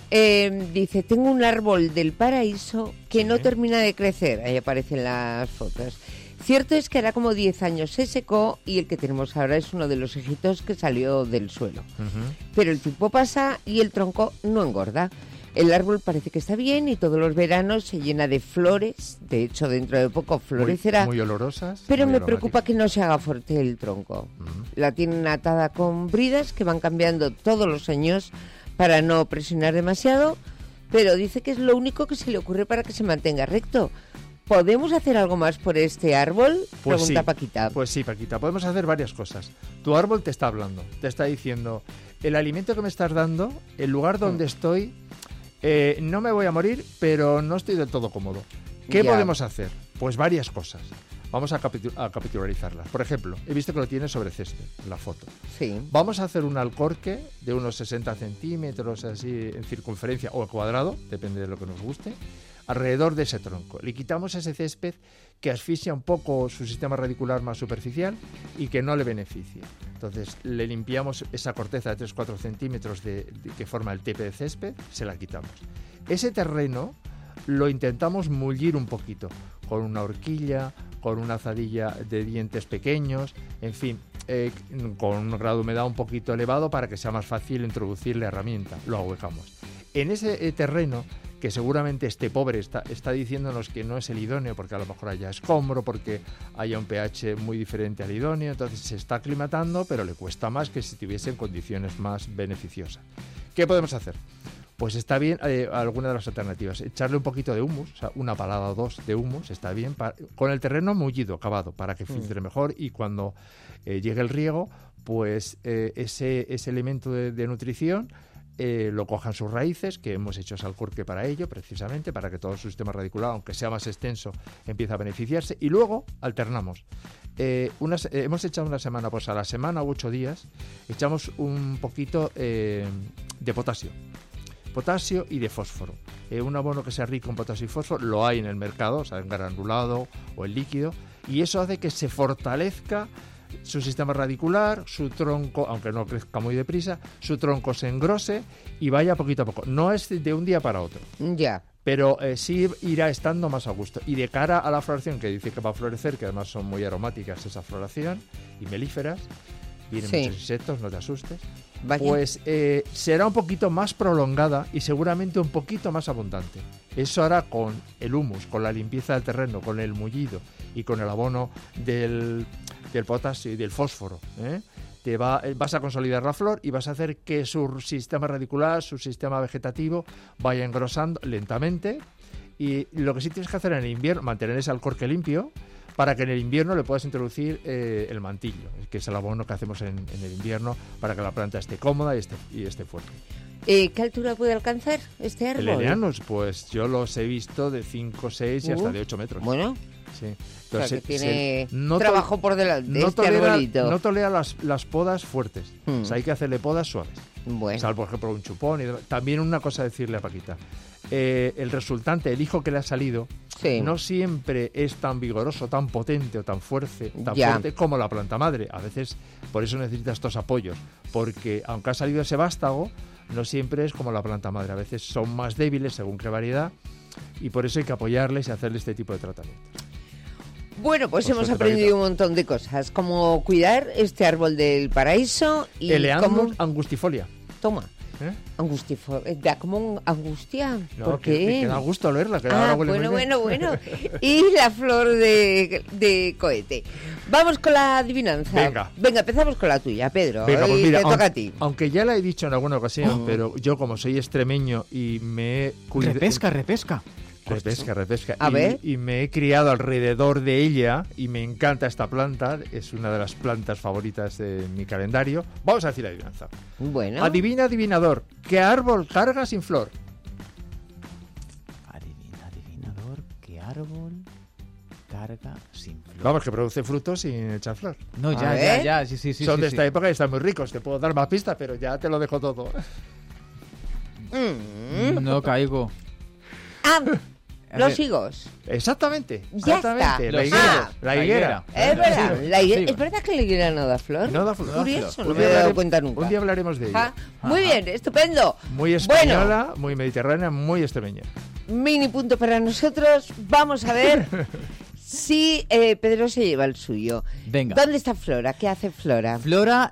Eh, dice, tengo un árbol del paraíso que Sí. no termina de crecer. Ahí aparecen las fotos. Cierto es que hará como diez años se secó y el que tenemos ahora es uno de los hijitos que salió del suelo. Ujú. Pero el tiempo pasa y el tronco no engorda. El árbol parece que está bien y todos los veranos se llena de flores. De hecho, dentro de poco florecerá. Muy, muy olorosas. Pero muy me aromáticas. preocupa que no se haga fuerte el tronco. Ujú. La tienen atada con bridas que van cambiando todos los años para no presionar demasiado, pero dice que es lo único que se le ocurre para que se mantenga recto. ¿Podemos hacer algo más por este árbol? Pues Pregunta sí, Paquita. Pues sí, Paquita, podemos hacer varias cosas. Tu árbol te está hablando, te está diciendo, el alimento que me estás dando, el lugar donde estoy, eh, no me voy a morir, pero no estoy del todo cómodo. ¿Qué Ya. podemos hacer? Pues varias cosas. Vamos a, capitu- a capitularizarlas. Por ejemplo, he visto que lo tienes sobre césped, la foto. Sí. Vamos a hacer un alcorque de unos sesenta centímetros, así en circunferencia o cuadrado, depende de lo que nos guste, alrededor de ese tronco. Le quitamos ese césped que asfixia un poco su sistema radicular más superficial y que no le beneficia. Entonces le limpiamos esa corteza de tres a cuatro centímetros de, de- que forma el tepe de césped, se la quitamos. Ese terreno lo intentamos mullir un poquito, con una horquilla, con una azadilla de dientes pequeños, en fin, eh, con un grado de humedad un poquito elevado para que sea más fácil introducir la herramienta. Lo ahuecamos. En ese eh, terreno, que seguramente este pobre está, está diciéndonos que no es el idóneo, porque a lo mejor haya escombro, porque haya un pH muy diferente al idóneo, entonces se está aclimatando, pero le cuesta más que si estuviese en condiciones más beneficiosas. ¿Qué podemos hacer? Pues está bien eh, alguna de las alternativas. Echarle un poquito de humus, o sea, una palada o dos de humus, está bien, para, con el terreno mullido, cavado, para que filtre mejor y cuando eh, llegue el riego, pues eh, ese, ese elemento de, de nutrición eh, lo cojan sus raíces, que hemos hecho ese alcorque para ello, precisamente, para que todo su sistema radicular, aunque sea más extenso, empiece a beneficiarse. Y luego alternamos. Eh, unas, eh, hemos echado una semana, pues a la semana u ocho días, echamos un poquito eh, de potasio. Potasio y de fósforo. Eh, un abono que sea rico en potasio y fósforo lo hay en el mercado, o sea, en granulado o en líquido, y eso hace que se fortalezca su sistema radicular, su tronco, aunque no crezca muy deprisa, su tronco se engrose y vaya poquito a poco. No es de un día para otro, Ya. pero eh, sí irá estando más a gusto. Y de cara a la floración, que dice que va a florecer, que además son muy aromáticas esa floración, y melíferas, vienen Sí. muchos insectos, no te asustes, Vaya. pues eh, será un poquito más prolongada y seguramente un poquito más abundante. Eso hará con el humus, con la limpieza del terreno, con el mullido y con el abono del, del potasio y del fósforo, ¿eh? Te va, eh, vas a consolidar la flor y vas a hacer que su sistema radicular, su sistema vegetativo vaya engrosando lentamente. Y lo que sí tienes que hacer en el invierno, mantener ese alcorque limpio, para que en el invierno le puedas introducir eh, el mantillo, que es el abono que hacemos en, en el invierno para que la planta esté cómoda y esté, y esté fuerte. Eh, ¿Qué altura puede alcanzar este árbol? Helenianos, pues yo los he visto de cinco, seis y hasta Uh, de ocho metros. Bueno, Sí. o sea, que se- tiene se- no to- trabajo por delante no este tolera, arbolito. no tolera las, las podas fuertes. Hmm. O sea, hay que hacerle podas suaves. Bueno, Salvo, por ejemplo, un chupón. Y demás. También una cosa decirle a Paquita. Eh, el resultante, el hijo que le ha salido, sí. no siempre es tan vigoroso, tan potente o tan fuerte, tan Ya. fuerte como la planta madre. A veces por eso necesita estos apoyos, porque aunque ha salido ese vástago, no siempre es como la planta madre. A veces son más débiles según qué variedad y por eso hay que apoyarles y hacerle este tipo de tratamiento. Bueno, pues Por hemos suerte, aprendido un montón de cosas, como cuidar este árbol del paraíso y Eleandro cómo... angustifolia. Toma, ¿eh? angustifo... Da como un angustia. No, ¿Por que, qué? que da gusto leerla. Que Ah, ahora huele bueno, muy bien. bueno, bueno. Y la flor de, de cohete. Vamos con la adivinanza. Venga. Venga, empezamos con la tuya, Pedro. Venga, pues Y mira, te toca aunque, a ti. aunque ya la he dicho en alguna ocasión, Oh. pero yo como soy extremeño y me he cuidado... Repesca, repesca. Repesca, repesca. A y, ver. y me he criado alrededor de ella y me encanta esta planta. Es una de las plantas favoritas de mi calendario. Vamos a decir la adivinanza. Bueno. Adivina, adivinador. ¿Qué árbol carga sin flor? Adivina, adivinador, ¿qué árbol carga sin flor? Vamos, que produce frutos sin echar flor. No, ya, A ya, ver. ya, sí, sí, sí. Son sí, de sí. esta época y están muy ricos. Te puedo dar más pistas, pero ya te lo dejo todo. Mm. No caigo. Ah, A los ver. higos. Exactamente. Ya exactamente. está. La Los higuera. higos. La La higuera. higuera. Es verdad. Sí, La higuera- sí. ¿Es verdad que la higuera no da flor? No da flor. Curioso, no Un me día había dado hablare- cuenta nunca. Un día hablaremos de ella. Ah, muy bien, estupendo. Muy española, muy mediterránea, muy extremeña. Mini punto para nosotros. Vamos a ver si eh, Pedro se lleva el suyo. Venga. ¿Dónde está Flora? ¿Qué hace Flora? Flora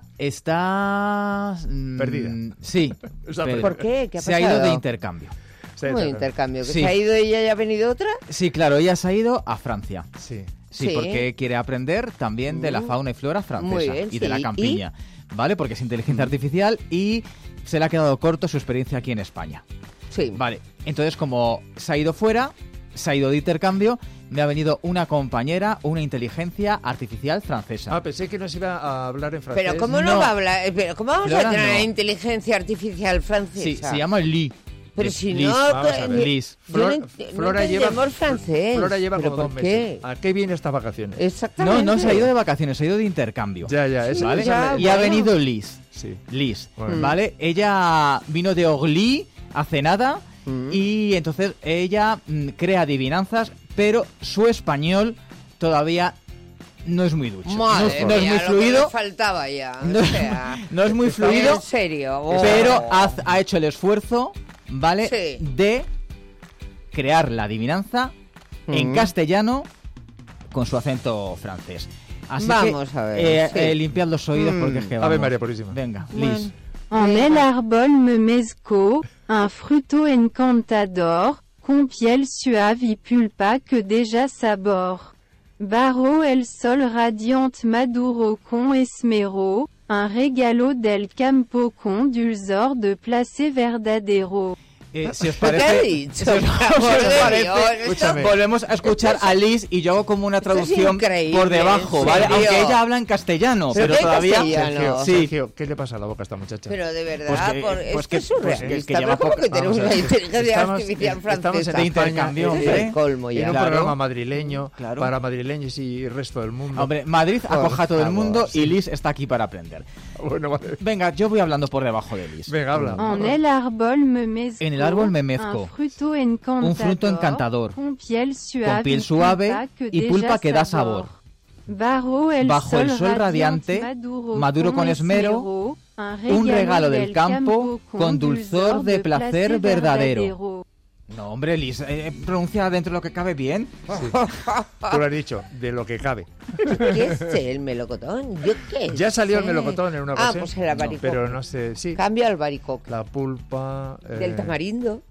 está... mm, Perdida. Sí. Está pero ¿Por qué? ¿Qué ha Se ha ido pasado? de intercambio. Sí, Muy sí, intercambio. ¿Que Sí. se ha ido ella y ha venido otra? Sí, claro, ella se ha ido a Francia. Sí. Sí, Sí. porque quiere aprender también de la Mm. fauna y flora francesa Muy bien, y de sí. la campiña, ¿vale? Porque es inteligencia artificial y se le ha quedado corto su experiencia aquí en España. Sí. Vale, entonces como se ha ido fuera, se ha ido de intercambio, me ha venido una compañera, una inteligencia artificial francesa. Ah, pensé que nos iba a hablar en francés. Pero ¿cómo no, No. va a hablar? Eh, Pero ¿cómo vamos Flora, a tener no. una inteligencia artificial francesa? Sí, se llama Lee. Pero Es si Liz. no, Vamos a eh, ver. Liz. yo Flor- no, ent- no Flora lleva, entendemos francés. Flora lleva ¿Pero como dos por meses. qué? ¿A qué viene estas vacaciones? Exactamente. No, no se ha ido de vacaciones, se ha ido de intercambio. Ya, ya, eso, ¿Vale? eso ya, le- Y ha bueno. venido Liz. Sí. Liz, Bueno. ¿vale? Ella vino de Orly hace nada y entonces ella mm, crea adivinanzas, pero su español todavía no es muy ducho. Madre no, es- no es mía, muy lo fluido, que me faltaba ya. No- o sea, no es muy ¿en fluido, serio? Oh. pero ha, ha hecho el esfuerzo, ¿vale? Sí. De crear la adivinanza en Mm. castellano con su acento francés. Así Vamos que, a ver, eh, sí. eh, limpiad los oídos Mm. porque es que Ave vamos. María Purísima. Venga, Bueno. Liz. En el árbol memesco, un fruto encantador, con piel suave y pulpa que déjà sabor. Barro el sol radiante maduro con esmero, un regalo del campo con dulzor de place verdadero. Eh, si os ¿Qué ha parece, dicho? si os- Por si os amor de parece, Dios, escúchame. volvemos a escuchar a Liz y yo hago como una Esto es traducción increíble, por debajo, ¿en ¿vale? serio? Aunque ella habla en castellano, ¿Pero pero qué todavía castellano? Sergio, Sí. Sergio, ¿qué le pasa a la boca a esta muchacha? Pero de verdad, Pues que- por, pues esto que- es pues que- surrealista. que lleva pero ¿cómo poca- que tenemos vamos a una ver, inteligencia estamos- artificial estamos francesa? en de intercambio, Es hombre. el colmo En ya. un Claro. programa madrileño Claro. para madrileños y el resto del mundo. Hombre, Madrid Por acoja a todo el favor, mundo sí. y Liz está aquí para aprender. Bueno, vale. Venga, yo voy hablando por debajo de Liz. Venga, habla. En el árbol memesco, En el árbol memesco, un fruto encantador, un fruto encantador, con piel suave, con piel suave y pulpa que da sabor. Bajo el, Bajo sol, el sol radiante, radiante, maduro, maduro con esmero, un regalo del campo con dulzor de placer verdadero. No, hombre, Liz, eh, pronuncia dentro de lo que cabe bien. Tú lo has dicho, de lo que cabe. ¿Qué es el melocotón? ¿Yo qué Ya salió el sé? melocotón en una Ah, ocasión. pues el albaricoque. Pero no sé, sí. Cambio al baricoque. La pulpa... eh, Del tamarindo.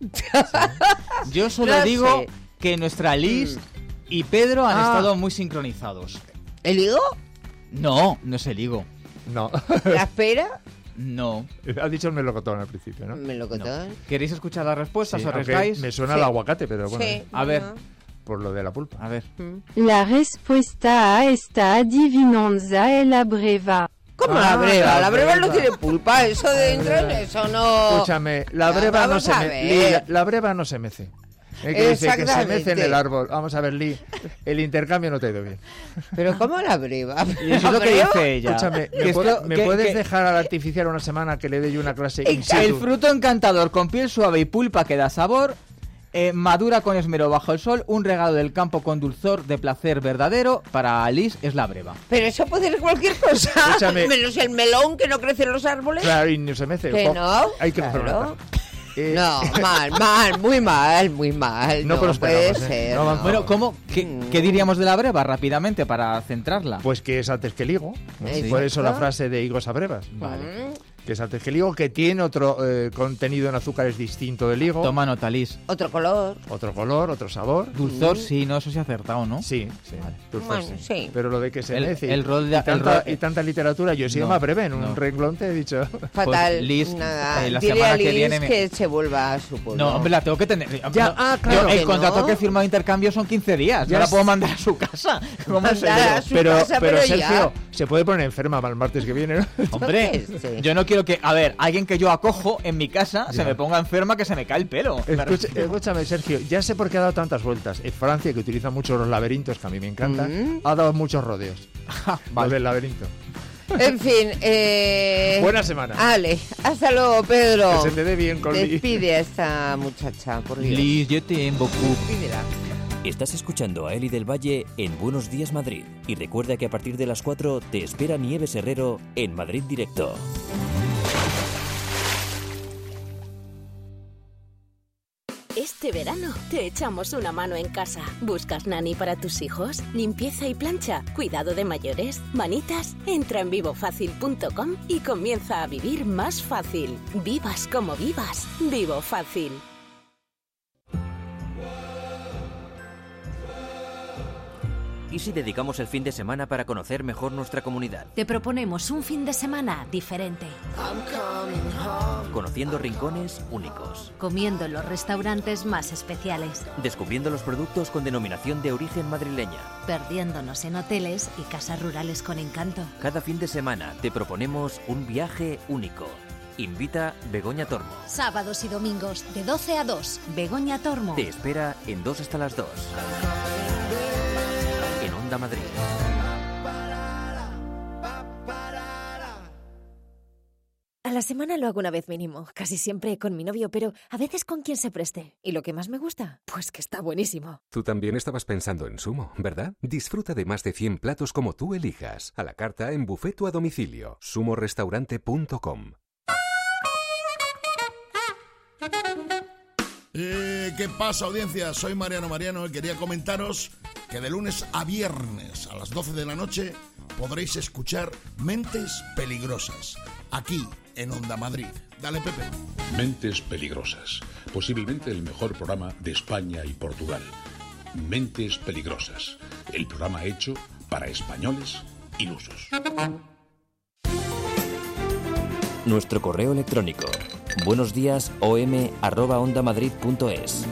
Yo solo No digo sé. que nuestra Liz y Pedro han Ah. estado muy sincronizados. ¿El higo? No, no es el higo. No. ¿La espera? No. Ha dicho el melocotón al principio, ¿no? Melocotón. ¿Queréis escuchar las respuestas? Sí, ¿Os aunque arriesgáis? me suena Sí. al aguacate, pero bueno, Sí. A ver. Ajá. por lo de la pulpa. A ver. La respuesta a esta adivinanza es la breva. ¿Cómo Ah, la breva? la La breva no breva. tiene pulpa. Eso de dentro, eso no... Escúchame, la Ah, breva no vamos se a me, ver. Li, la, la breva no se mece. Eh, que dice que se mece en Exactamente. el árbol. Vamos a ver, Lee, el intercambio no te ha ido bien. Pero ¿cómo la breva? Y eso es lo que ¿Breva? dice ella. Escúchame, Que ¿me, puedo- esto- me que- puedes que- dejar al artificial una semana que le dé yo una clase in El situ? fruto encantador con piel suave y pulpa que da sabor, eh, madura con esmero bajo el sol, un regalo del campo con dulzor de placer verdadero, para Alice es la breva. Pero eso puede ser cualquier cosa. Escúchame. Menos el melón que no crece en los árboles. Claro, y no se mece. Que Oh, no. Hay que coger una Claro. nota. Eh, No, mal, mal, muy mal, muy mal. No No, prosperamos, puede ¿eh? ser. No avanzamos. Bueno, ¿cómo? ¿Qué, Mm. qué diríamos de la breva rápidamente para centrarla? Pues que es antes que el higo. ¿no? Sí. Por eso la Exacto. frase de higos a brevas. Vale. Mm. que es antes que el higo, que tiene otro eh, contenido en azúcares distinto del higo. Toma nota, Liz. Otro color. Otro color, otro sabor. Dulzor, Mm. sí, no, eso sí ha acertado, ¿no? Sí, sí. Vale. Dulzor, Bueno, sí. sí. Pero lo de que se El- nece el rol de- y, el tanta, rol- y tanta literatura, yo he sido No, más breve, en un no. renglón te he dicho. Fatal. Pues, Liz, Nada. eh, la Dile semana a que Liz viene me- que se vuelva a su pueblo. No, hombre, la tengo que tener. Ya, No, ah, yo claro el que contrato no. que he firmado de intercambio son quince días. Ya no la es- puedo mandar a su casa. ¿Cómo Mandar se a yo? su pero, casa, pero, pero Sergio, ya. se puede poner enferma para el martes que viene, ¿no? Hombre, Yo qué sé. yo no quiero que, a ver, alguien que yo acojo en mi casa se Ya. me ponga enferma que se me cae el pelo. Escucha- escúchame, Sergio, ya sé por qué ha dado tantas vueltas. En Francia, que utiliza mucho los laberintos, que a mí me encantan, Mm. ha dado muchos rodeos. Lo del laberinto. En fin, eh... Buena semana. Ale, hasta luego, Pedro. Que se te dé bien, Colby. Despide a esta muchacha, por Dios. Liz, yo te invoco. Despídela. Estás escuchando a Eli del Valle en Buenos Días Madrid. Y recuerda que a partir de las cuatro te espera Nieves Herrero en Madrid Directo. Este verano te echamos una mano en casa. ¿Buscas nani para tus hijos? ¿Limpieza y plancha? ¿Cuidado de mayores? ¿Manitas? Entra en vivo fácil punto com y comienza a vivir más fácil. Vivas como vivas. Vivo Fácil. ¿Y si dedicamos el fin de semana para conocer mejor nuestra comunidad? Te proponemos un fin de semana diferente, Conociendo rincones únicos. comiendo en los restaurantes más especiales, Descubriendo los productos con denominación de origen madrileña. perdiéndonos en hoteles y casas rurales con encanto. Cada fin de semana te proponemos un viaje único. Invita Begoña Tormo. Sábados y domingos de doce a dos. Begoña Tormo. Te espera en dos hasta las dos. En Onda Madrid. A la semana lo hago una vez mínimo, casi siempre con mi novio, pero a veces con quien se preste. ¿Y lo que más me gusta? Pues que está buenísimo. Tú también estabas pensando en Sumo, ¿verdad? Disfruta de más de cien platos como tú elijas. A la carta en buffet o a domicilio. sumo restaurante punto com. Eh, ¿Qué pasa, audiencia? Soy Mariano Mariano y quería comentaros que de lunes a viernes a las doce de la noche podréis escuchar Mentes Peligrosas, aquí en Onda Madrid. Dale, Pepe. Mentes Peligrosas, posiblemente el mejor programa de España y Portugal. Mentes Peligrosas, el programa hecho para españoles ilusos. Nuestro correo electrónico buenosdíasom arroba ondamadrid.es.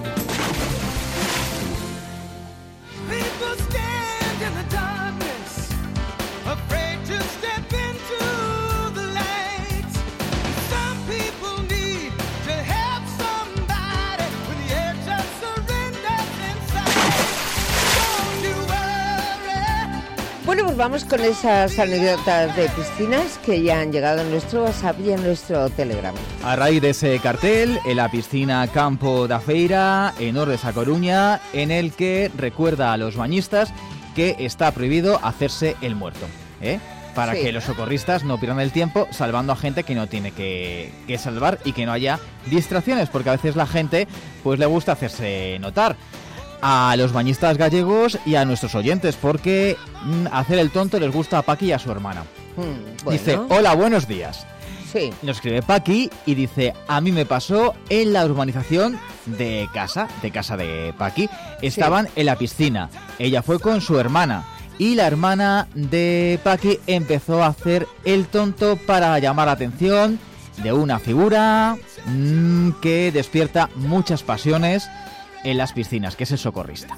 Bueno, pues vamos con esas anécdotas de piscinas que ya han llegado a nuestro WhatsApp y a nuestro Telegram. A raíz de ese cartel, en la piscina Campo da Feira, en Ordes a Coruña, en el que recuerda a los bañistas que está prohibido hacerse el muerto, ¿eh? Para Sí. que los socorristas no pierdan el tiempo salvando a gente que no tiene que, que salvar y que no haya distracciones, porque a veces la gente pues le gusta hacerse notar. A los bañistas gallegos y a nuestros oyentes, porque mm, hacer el tonto les gusta a Paqui y a su hermana. Hmm, bueno. Dice, hola, buenos días. Sí. Nos escribe Paqui y dice, a mí me pasó en la urbanización de casa, de casa de Paqui. Estaban en la piscina. Ella fue con su hermana. Y la hermana de Paqui empezó a hacer el tonto para llamar la atención de una figura mmm, que despierta muchas pasiones en las piscinas, que es el socorrista.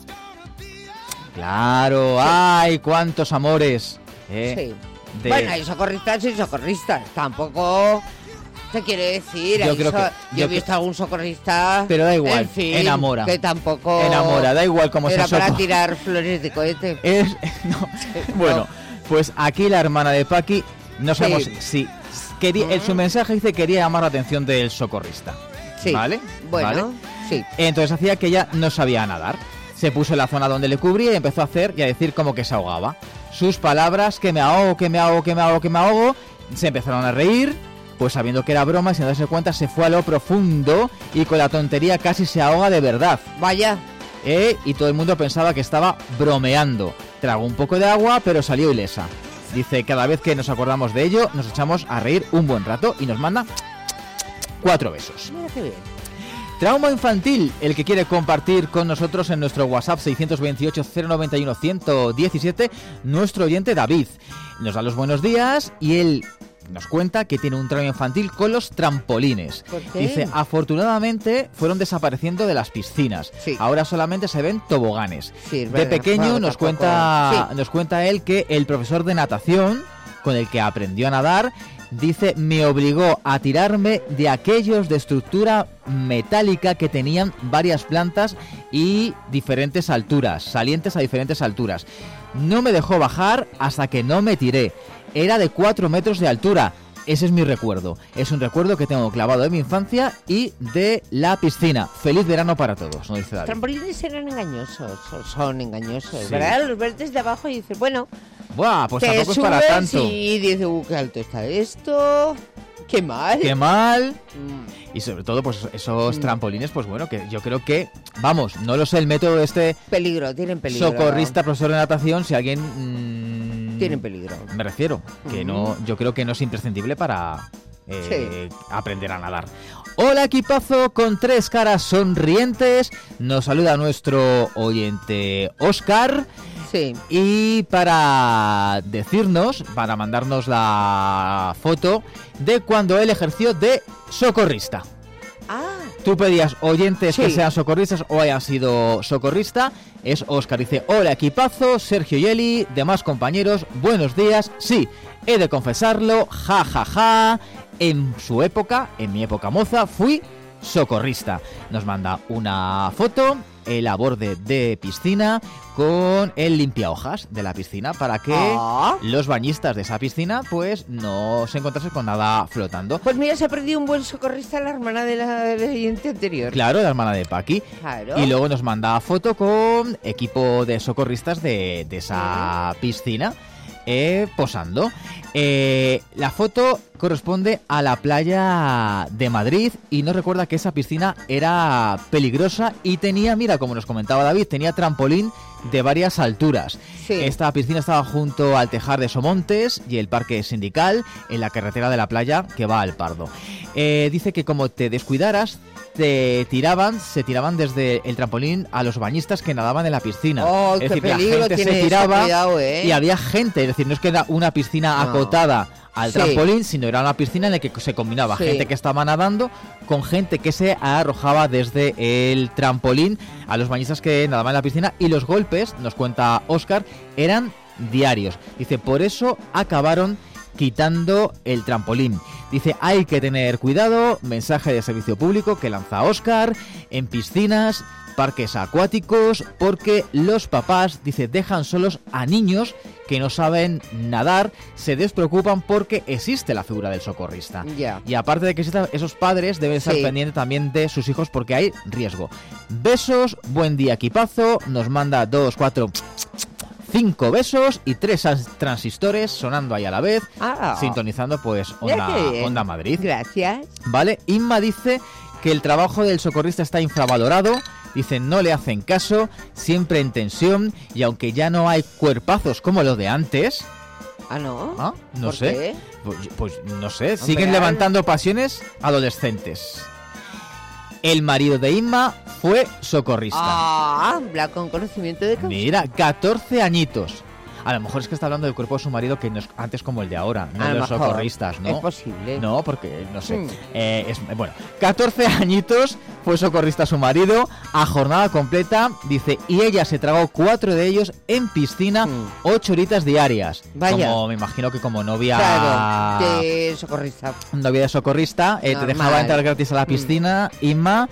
Claro, ¡ay, cuántos amores! ¿eh? Sí. De- Bueno, hay socorristas y socorristas. Tampoco se quiere decir. Yo hay creo so- que- yo yo he visto algún socorrista. Pero da igual, en fin, enamora. Que tampoco. Enamora, da igual cómo era sea para soco- tirar flores de cohete. Es, no, bueno, pues aquí la hermana de Paqui, no sabemos Sí. si quería, en su mensaje dice que quería llamar la atención del socorrista. Sí. ¿Vale? Bueno, ¿Vale? sí. Entonces hacía que ella no sabía nadar. Se puso en la zona donde le cubría y empezó a hacer y a decir como que se ahogaba. Sus palabras, que me ahogo, que me ahogo, que me ahogo, que me ahogo, se empezaron a reír, pues sabiendo que era broma y sin darse cuenta se fue a lo profundo y con la tontería casi se ahoga de verdad. Vaya. ¿Eh? Y todo el mundo pensaba que estaba bromeando. Tragó un poco de agua, pero salió ilesa. Dice, cada vez que nos acordamos de ello, nos echamos a reír un buen rato y nos manda cuatro besos. Mira qué bien. Trauma infantil, el que quiere compartir con nosotros en nuestro WhatsApp seiscientos veintiocho cero noventa y uno ciento diecisiete, nuestro oyente David. Nos da los buenos días y él nos cuenta que tiene un trauma infantil con los trampolines. ¿Por qué? Dice, afortunadamente fueron desapareciendo de las piscinas. Sí. Ahora solamente se ven toboganes. Sí, es de verdad. pequeño Bueno, nos tampoco- cuenta, Sí. nos cuenta él que el profesor de natación con el que aprendió a nadar, dice, me obligó a tirarme de aquellos de estructura metálica que tenían varias plantas y diferentes alturas, salientes a diferentes alturas. No me dejó bajar hasta que no me tiré. Era de cuatro metros de altura. Ese es mi recuerdo. Es un recuerdo que tengo clavado de mi infancia y de la piscina. Feliz verano para todos, nos dice Los David. trampolines eran engañosos, o son engañosos, Sí. ¿verdad? Los ves desde abajo y dices, bueno, Buah, pues te tampoco es para subes tanto. y dices, uh, qué alto está esto, qué mal. Qué mal. Mm. Y sobre todo, pues esos Mm. trampolines, pues bueno, que yo creo que, vamos, no lo sé, el método de este Peligro, tienen peligro. socorrista, profesor de natación, si alguien... mm, Tienen peligro. Me refiero, que no, yo creo que no es imprescindible para eh, aprender a nadar. Hola equipazo con tres caras sonrientes, nos saluda nuestro oyente Óscar. Sí. Y para decirnos, para mandarnos la foto de cuando él ejerció de socorrista. Ah, Tú pedías oyentes Sí. que sean socorristas o hayan sido socorrista. Es Óscar, dice, hola equipazo, Sergio y Eli, demás compañeros, buenos días. Sí, he de confesarlo, ja ja ja. En su época, en mi época moza, fui socorrista. Nos manda una foto, el a borde de piscina con el limpiahojas de la piscina para que Ah. los bañistas de esa piscina pues no se encontrasen con nada flotando. pues mira, se ha perdido un buen socorrista, la hermana de la del oyente anterior. Claro, la hermana de Paqui. Claro. Y luego nos manda foto con equipo de socorristas de, de esa piscina eh, posando. Eh, la foto corresponde a la playa de Madrid y nos recuerda que esa piscina era peligrosa y tenía, mira, como nos comentaba David, tenía trampolín de varias alturas. Sí. Esta piscina estaba junto al Tejar de Somontes y el Parque Sindical, en la carretera de la playa que va al Pardo. Eh, dice que como te descuidaras, te tiraban, se tiraban desde el trampolín a los bañistas que nadaban en la piscina. Oh, es qué decir, peligro la gente tiene se eso, tiraba cuidado, ¿eh? y había gente, es decir, no es que era una piscina No. acotada al Sí. trampolín, sino era una piscina en la que se combinaba Sí. gente que estaba nadando con gente que se arrojaba desde el trampolín a los bañistas que nadaban en la piscina, y los golpes, nos cuenta Óscar, eran diarios. Dice, por eso acabaron quitando el trampolín. Dice, hay que tener cuidado, mensaje de servicio público que lanza Óscar, en piscinas, parques acuáticos, porque los papás, dice, dejan solos a niños que no saben nadar, se despreocupan porque existe la figura del socorrista. Ya. Y aparte de que existan, esos padres deben estar Sí. pendientes también de sus hijos porque hay riesgo. Besos, buen día equipazo, nos manda dos, cuatro, cinco besos y tres as- transistores sonando ahí a la vez, Ah. sintonizando pues Mira Onda, qué bien. Onda Madrid. Gracias. Vale, Inma dice que el trabajo del socorrista está infravalorado. Dice, no le hacen caso, siempre en tensión, y aunque ya no hay cuerpazos como los de antes... Ah, ¿no? ¿Ah? No ¿Por sé. qué? Pues, pues no sé, Hombre, siguen al- levantando pasiones adolescentes. El marido de Inma fue socorrista. Ah, habla con conocimiento de causa. Mira, catorce añitos. A lo mejor es que está hablando del cuerpo de su marido que no es antes como el de ahora, no A de lo los mejor. socorristas, ¿no? Es posible. No, porque no sé. Mm. Eh, es, bueno, catorce añitos fue socorrista su marido a jornada completa, dice, y ella se tragó cuatro de ellos en piscina, ocho horitas diarias. Mm. Vaya. Como me imagino que como novia Claro, de socorrista. novia de socorrista, eh, te Normal. dejaba entrar gratis a la Mm. piscina, Inma.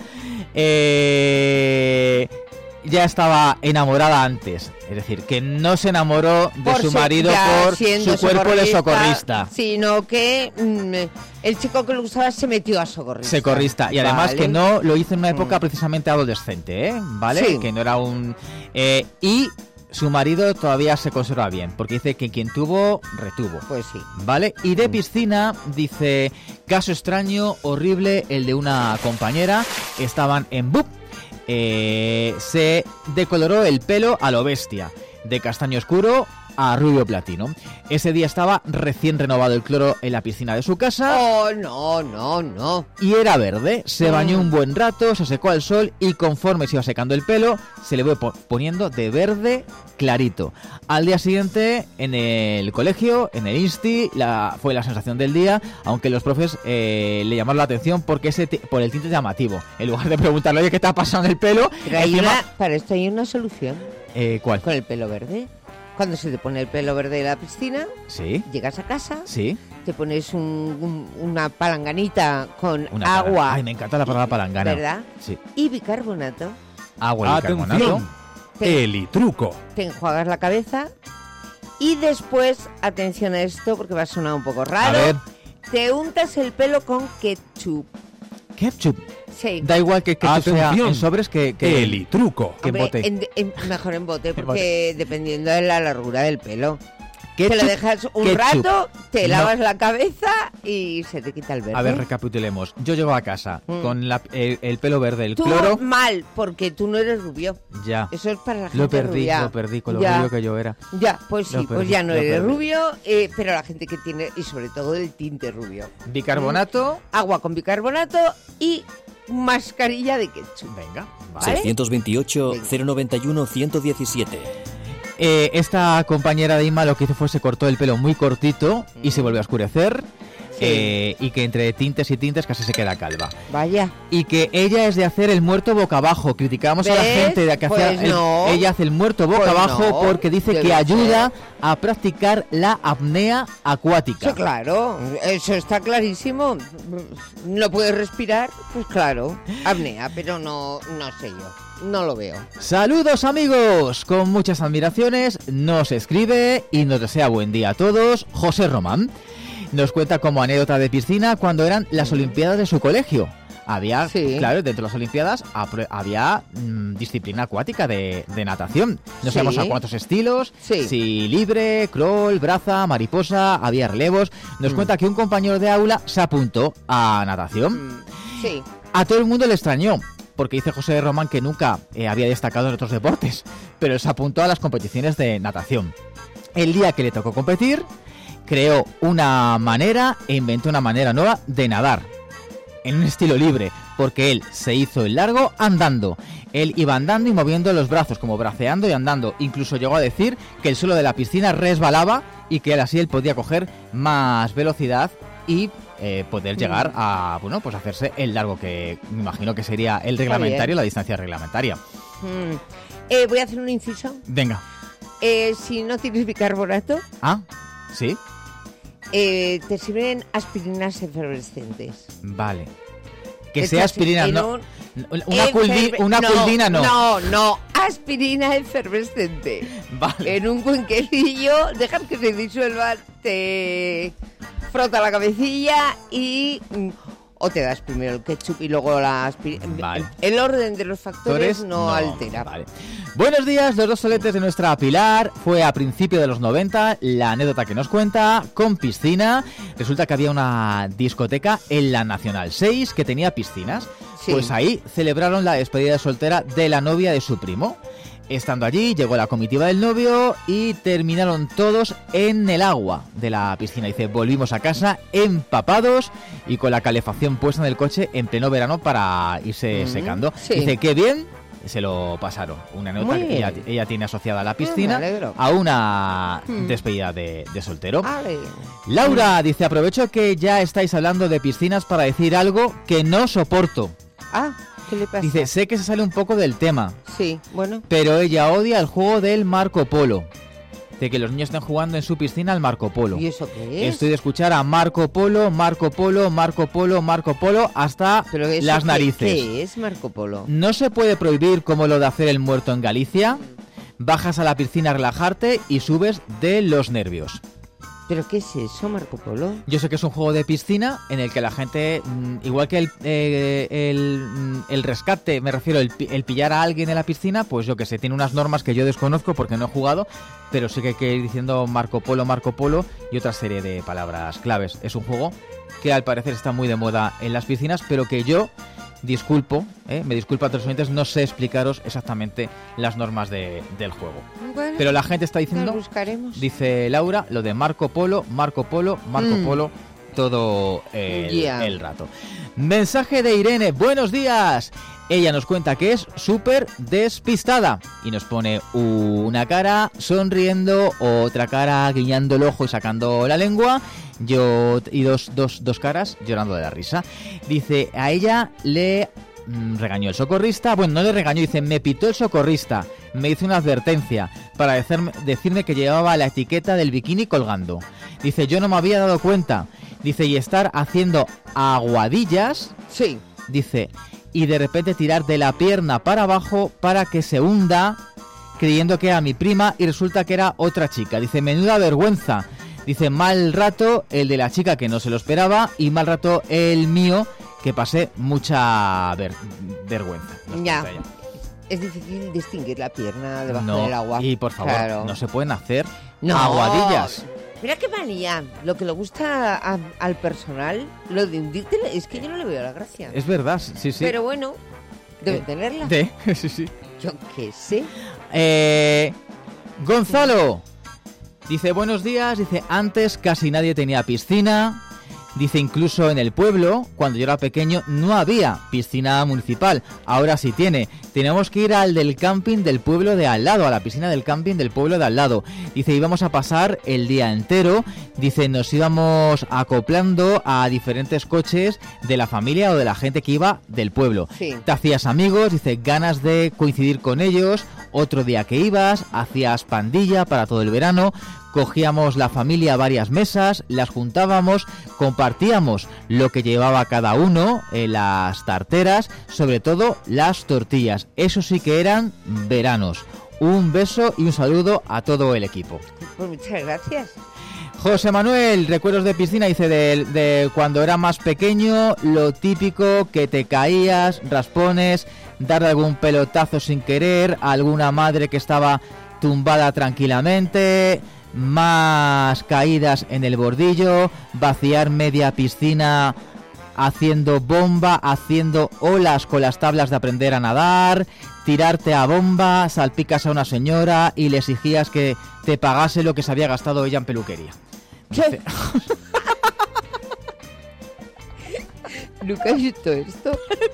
Eh, ya estaba enamorada antes, es decir, que no se enamoró de Por su ser- marido ya por siendo su cuerpo de socorrista. Sino que mm, el chico que lo usaba se metió a socorrista. Socorrista. Y además Vale. que no lo hizo en una época Mm. precisamente adolescente, ¿eh? ¿Vale? Sí. Que no era un... eh, y su marido todavía se conserva bien, porque dice que quien tuvo, retuvo. Pues sí. ¿Vale? Y de piscina, dice, caso extraño, horrible, el de una compañera. Estaban en B U P. Eh, se decoloró el pelo a lo bestia. De castaño oscuro, a rubio platino. Ese día estaba recién renovado el cloro en la piscina de su casa. Oh, no, no, no. Y era verde. Se bañó un buen rato, se secó al sol y conforme se iba secando el pelo, se le fue poniendo de verde clarito. Al día siguiente, en el colegio, en el Insti, la, fue la sensación del día, aunque los profes eh, le llamaron la atención porque ese por el tinte llamativo. En lugar de preguntarle, oye, ¿qué te ha pasado en el pelo? Pero hay Encima, una, para esto hay una solución. Eh, ¿Cuál? Con el pelo verde. Cuando se te pone el pelo verde de la piscina, sí, llegas a casa, sí, te pones un, un, una palanganita con una agua. Palangana. Ay, me encanta la palabra palangana. ¿Verdad? Sí. Y bicarbonato. Agua y bicarbonato. Atención, Elitruco. Te enjuagas la cabeza y después, atención a esto porque va a sonar un poco raro, a ver. te untas el pelo con ketchup. ¿Ketchup? Sí. Da igual que ketchup sea en sobres que, que Elitruco. Que en Hombre, bote. en, en, mejor en bote, En porque bote. dependiendo de la largura del pelo. Ketchup, te lo dejas un ketchup. rato, te No. lavas la cabeza y se te quita el verde. A ver, recapitulemos. Yo llego a casa Mm. con la- el, el pelo verde, el Tú cloro. mal, porque tú no eres rubio. Ya. Eso es para la gente Lo perdí, rubia. lo perdí con lo Ya. rubio que yo era. Ya, pues sí, Lo pues perdí, ya no lo eres perdí. rubio, eh, pero la gente que tiene, y sobre todo el tinte rubio. Bicarbonato. Mm. Agua con bicarbonato y mascarilla de ketchup. Venga, ¿vale? seiscientos veintiocho, cero noventa y uno, ciento diecisiete. Eh, esta compañera de Inma lo que hizo fue se cortó el pelo muy cortito y se volvió a oscurecer. Sí. eh, y que entre tintes y tintes casi se queda calva. Vaya. Y que ella es de hacer el muerto boca abajo. Criticábamos a la ¿Ves? gente de que Pues hacía el- no. ella hace el muerto boca Pues abajo no, porque dice debe que ayuda ser. a practicar la apnea acuática. Eso claro, eso está clarísimo. No puedes respirar, pues claro, apnea, pero no, no sé yo, no lo veo. Saludos amigos, con muchas admiraciones nos escribe y nos desea buen día a todos José Román. Nos cuenta como anécdota de piscina cuando eran las Olimpiadas de su colegio. Había, Sí. claro, dentro de las Olimpiadas apro- había mm, disciplina acuática de, de natación. No Sí. sabemos a cuántos estilos, Sí. si libre, crawl, braza, mariposa, había relevos. Nos Mm. cuenta que un compañero de aula se apuntó a natación. Sí. A todo el mundo le extrañó, porque dice José Román que nunca eh, había destacado en otros deportes, pero él se apuntó a las competiciones de natación. El día que le tocó competir, creó una manera e inventó una manera nueva de nadar, en un estilo libre, porque él se hizo el largo andando. Él iba andando y moviendo los brazos, como braceando y andando. Incluso llegó a decir que el suelo de la piscina resbalaba y que él así él podía coger más velocidad y eh, poder llegar a, bueno, pues hacerse el largo, que me imagino que sería el reglamentario, la distancia reglamentaria. Mm. Eh, voy a hacer un inciso. Venga. Eh, si no tienes bicarbonato, Ah, ¿sí? eh, te sirven aspirinas efervescentes. Vale. Que Estás sea aspirina, en no. un Una, culdi- eferve- una no, culdina no. No, no, aspirina efervescente. Vale. En un cuenquecillo, dejas que se disuelva, te frota la cabecilla y... mm, o te das primero el ketchup y luego la aspirina. Vale. El orden de los factores Factores, no, no, altera. vale. Buenos días, los dos soletes de nuestra Pilar. Fue a principios de los noventa, la anécdota que nos cuenta, con piscina. Resulta que había una discoteca en la Nacional seis que tenía piscinas. Sí. Pues ahí celebraron la despedida de soltera de la novia de su primo. Estando allí, llegó la comitiva del novio y terminaron todos en el agua de la piscina. Dice, volvimos a casa empapados y con la calefacción puesta en el coche en pleno verano para irse Mm, secando. sí. Dice, qué bien, se lo pasaron. Una nota Muy que ella, bien. ella tiene asociada a la Ah, piscina me alegro. a una Mm. despedida de, de soltero. Ale. Laura dice, aprovecho que ya estáis hablando de piscinas para decir algo que no soporto. Ah, ¿qué le pasa? Dice, sé que se sale un poco del tema, Sí, bueno. pero ella odia el juego del Marco Polo. De que los niños estén jugando en su piscina al Marco Polo. ¿Y eso qué es? Estoy de escuchar a Marco Polo, Marco Polo, Marco Polo, Marco Polo hasta ¿Pero eso las qué- narices. ¿Qué es Marco Polo? No se puede prohibir como lo de hacer el muerto en Galicia. Bajas a la piscina a relajarte y subes de los nervios. ¿Pero qué es eso, Marco Polo? Yo sé que es un juego de piscina en el que la gente, mm, igual que el, eh, el, mm, el rescate, me refiero, el, pi- el pillar a alguien en la piscina, pues yo que sé, tiene unas normas que yo desconozco porque no he jugado, pero sí que hay que ir diciendo Marco Polo, Marco Polo y otra serie de palabras claves. Es un juego que al parecer está muy de moda en las piscinas, pero que yo disculpo, ¿eh? me disculpo a todos los oyentes, no sé explicaros exactamente las normas de, del juego. Bueno, pero la gente está diciendo, lo buscaremos. Dice Laura, lo de Marco Polo, Marco Polo, Marco Mm. Polo, todo el, Yeah. el rato. Mensaje de Irene, buenos días. Ella nos cuenta que es súper despistada y nos pone una cara sonriendo, otra cara guiñando el ojo y sacando la lengua, yo y dos, dos, dos caras llorando de la risa. Dice, a ella le mm, regañó el socorrista, bueno, no le regañó, dice, me pitó el socorrista, me hizo una advertencia para decirme, decirme que llevaba la etiqueta del bikini colgando. Dice, yo no me había dado cuenta. Dice, y estar haciendo aguadillas. Sí. Dice, y de repente tirar de la pierna para abajo para que se hunda, creyendo que era mi prima y resulta que era otra chica. Dice, menuda vergüenza. Dice, mal rato el de la chica que no se lo esperaba y mal rato el mío que pasé mucha ver- vergüenza. Nos Ya. cuenta ella. Es difícil distinguir la pierna debajo No, del agua. y por favor, Claro. no se pueden hacer No. aguadillas. Mira qué manía. Lo que le gusta a- al personal, lo de hundirte, es que yo no le veo la gracia. Es verdad, sí, sí. Pero bueno, debe Eh, tenerla. de- sí, sí. Yo qué sé. Eh, Gonzalo dice, buenos días, dice, antes casi nadie tenía piscina. Dice, incluso en el pueblo, cuando yo era pequeño, no había piscina municipal. Ahora sí tiene. Tenemos que ir al del camping del pueblo de al lado, a la piscina del camping del pueblo de al lado. Dice, íbamos a pasar el día entero. Dice, nos íbamos acoplando a diferentes coches de la familia o de la gente que iba del pueblo. Sí. Te hacías amigos, dice, ganas de coincidir con ellos. Otro día que ibas, hacías pandilla para todo el verano. Cogíamos la familia a varias mesas, las juntábamos, compartíamos lo que llevaba cada uno, eh, las tarteras, sobre todo las tortillas. Eso sí que eran veranos. Un beso y un saludo a todo el equipo. Pues muchas gracias. José Manuel, recuerdos de piscina, dice, de, de cuando era más pequeño, lo típico que te caías, raspones, darle algún pelotazo sin querer, a alguna madre que estaba tumbada tranquilamente, más caídas en el bordillo, vaciar media piscina haciendo bomba, haciendo olas con las tablas de aprender a nadar, tirarte a bomba, salpicas a una señora y le exigías que te pagase lo que se había gastado ella en peluquería. Dice, ¿Nunca he visto esto?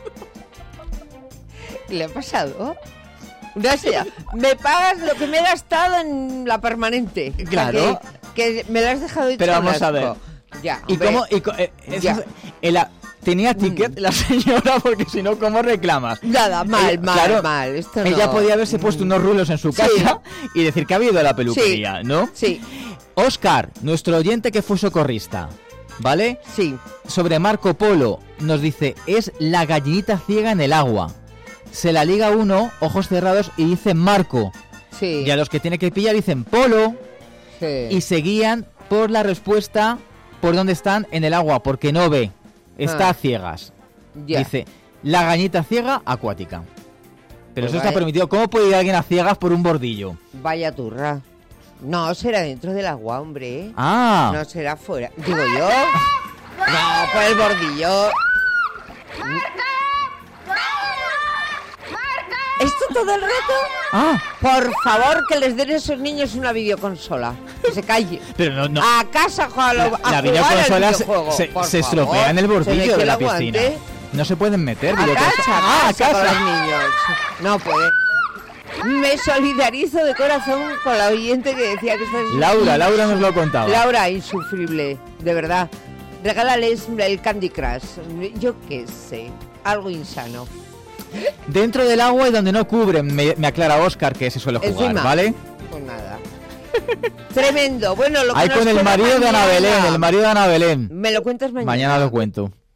¿Qué le ha pasado? No sé, me pagas lo que me he gastado en la permanente. Claro. Que, que me lo has dejado hecho Pero un vamos a asco. ver. Ya, ¿Y hombre. cómo? Y co- eh, eso Ya. es- el a- tenía ticket la señora, porque si no, ¿cómo reclamas? Nada, mal, Eh, mal, claro, mal. Esto no. Ella podía haberse puesto unos rulos en su Sí. casa y decir que había ido a la peluquería, ¿no? Sí. Oscar, nuestro oyente que fue socorrista, ¿vale? Sí. Sobre Marco Polo, nos dice, es la gallinita ciega en el agua. Se la liga uno, ojos cerrados, y dice Marco. Sí. Y a los que tiene que pillar dicen Polo. Sí. Y se guían por la respuesta por donde están en el agua, porque no ve. Está Ah. a ciegas. Ya. Dice, la gañita ciega acuática. Pero Pues eso está vaya. permitido. ¿Cómo puede ir alguien a ciegas por un bordillo? Vaya turra. No, será dentro del agua, hombre. Ah. No será fuera. Digo yo. No, por el bordillo. ¿Esto todo el rato? Ah. Por favor, que les den a esos niños una videoconsola. Que se calle. Pero no, no. A casa a, jugar- a la jugar videoconsola al se, videojuego, se- por se favor. estropea en el Se me bordillo que de la el piscina. aguante. No se pueden meter A videoconsolas. casa, Ah, a a casa con casa. los niños. No puede. Me solidarizo de corazón con la oyente que decía que esto es... Laura, Laura nos lo contaba. Laura, insufrible, de verdad. Regálales el Candy Crush. Yo qué sé, algo insano. Dentro del agua y donde no cubren, me, me aclara Oscar que se suele jugar, Encima. ¿vale? Pues nada. Tremendo. Bueno, lo que Ahí nos con el queda marido de Ana mañana. Belén, el marido de Ana Belén. Me lo cuentas mañana. Mañana lo cuento.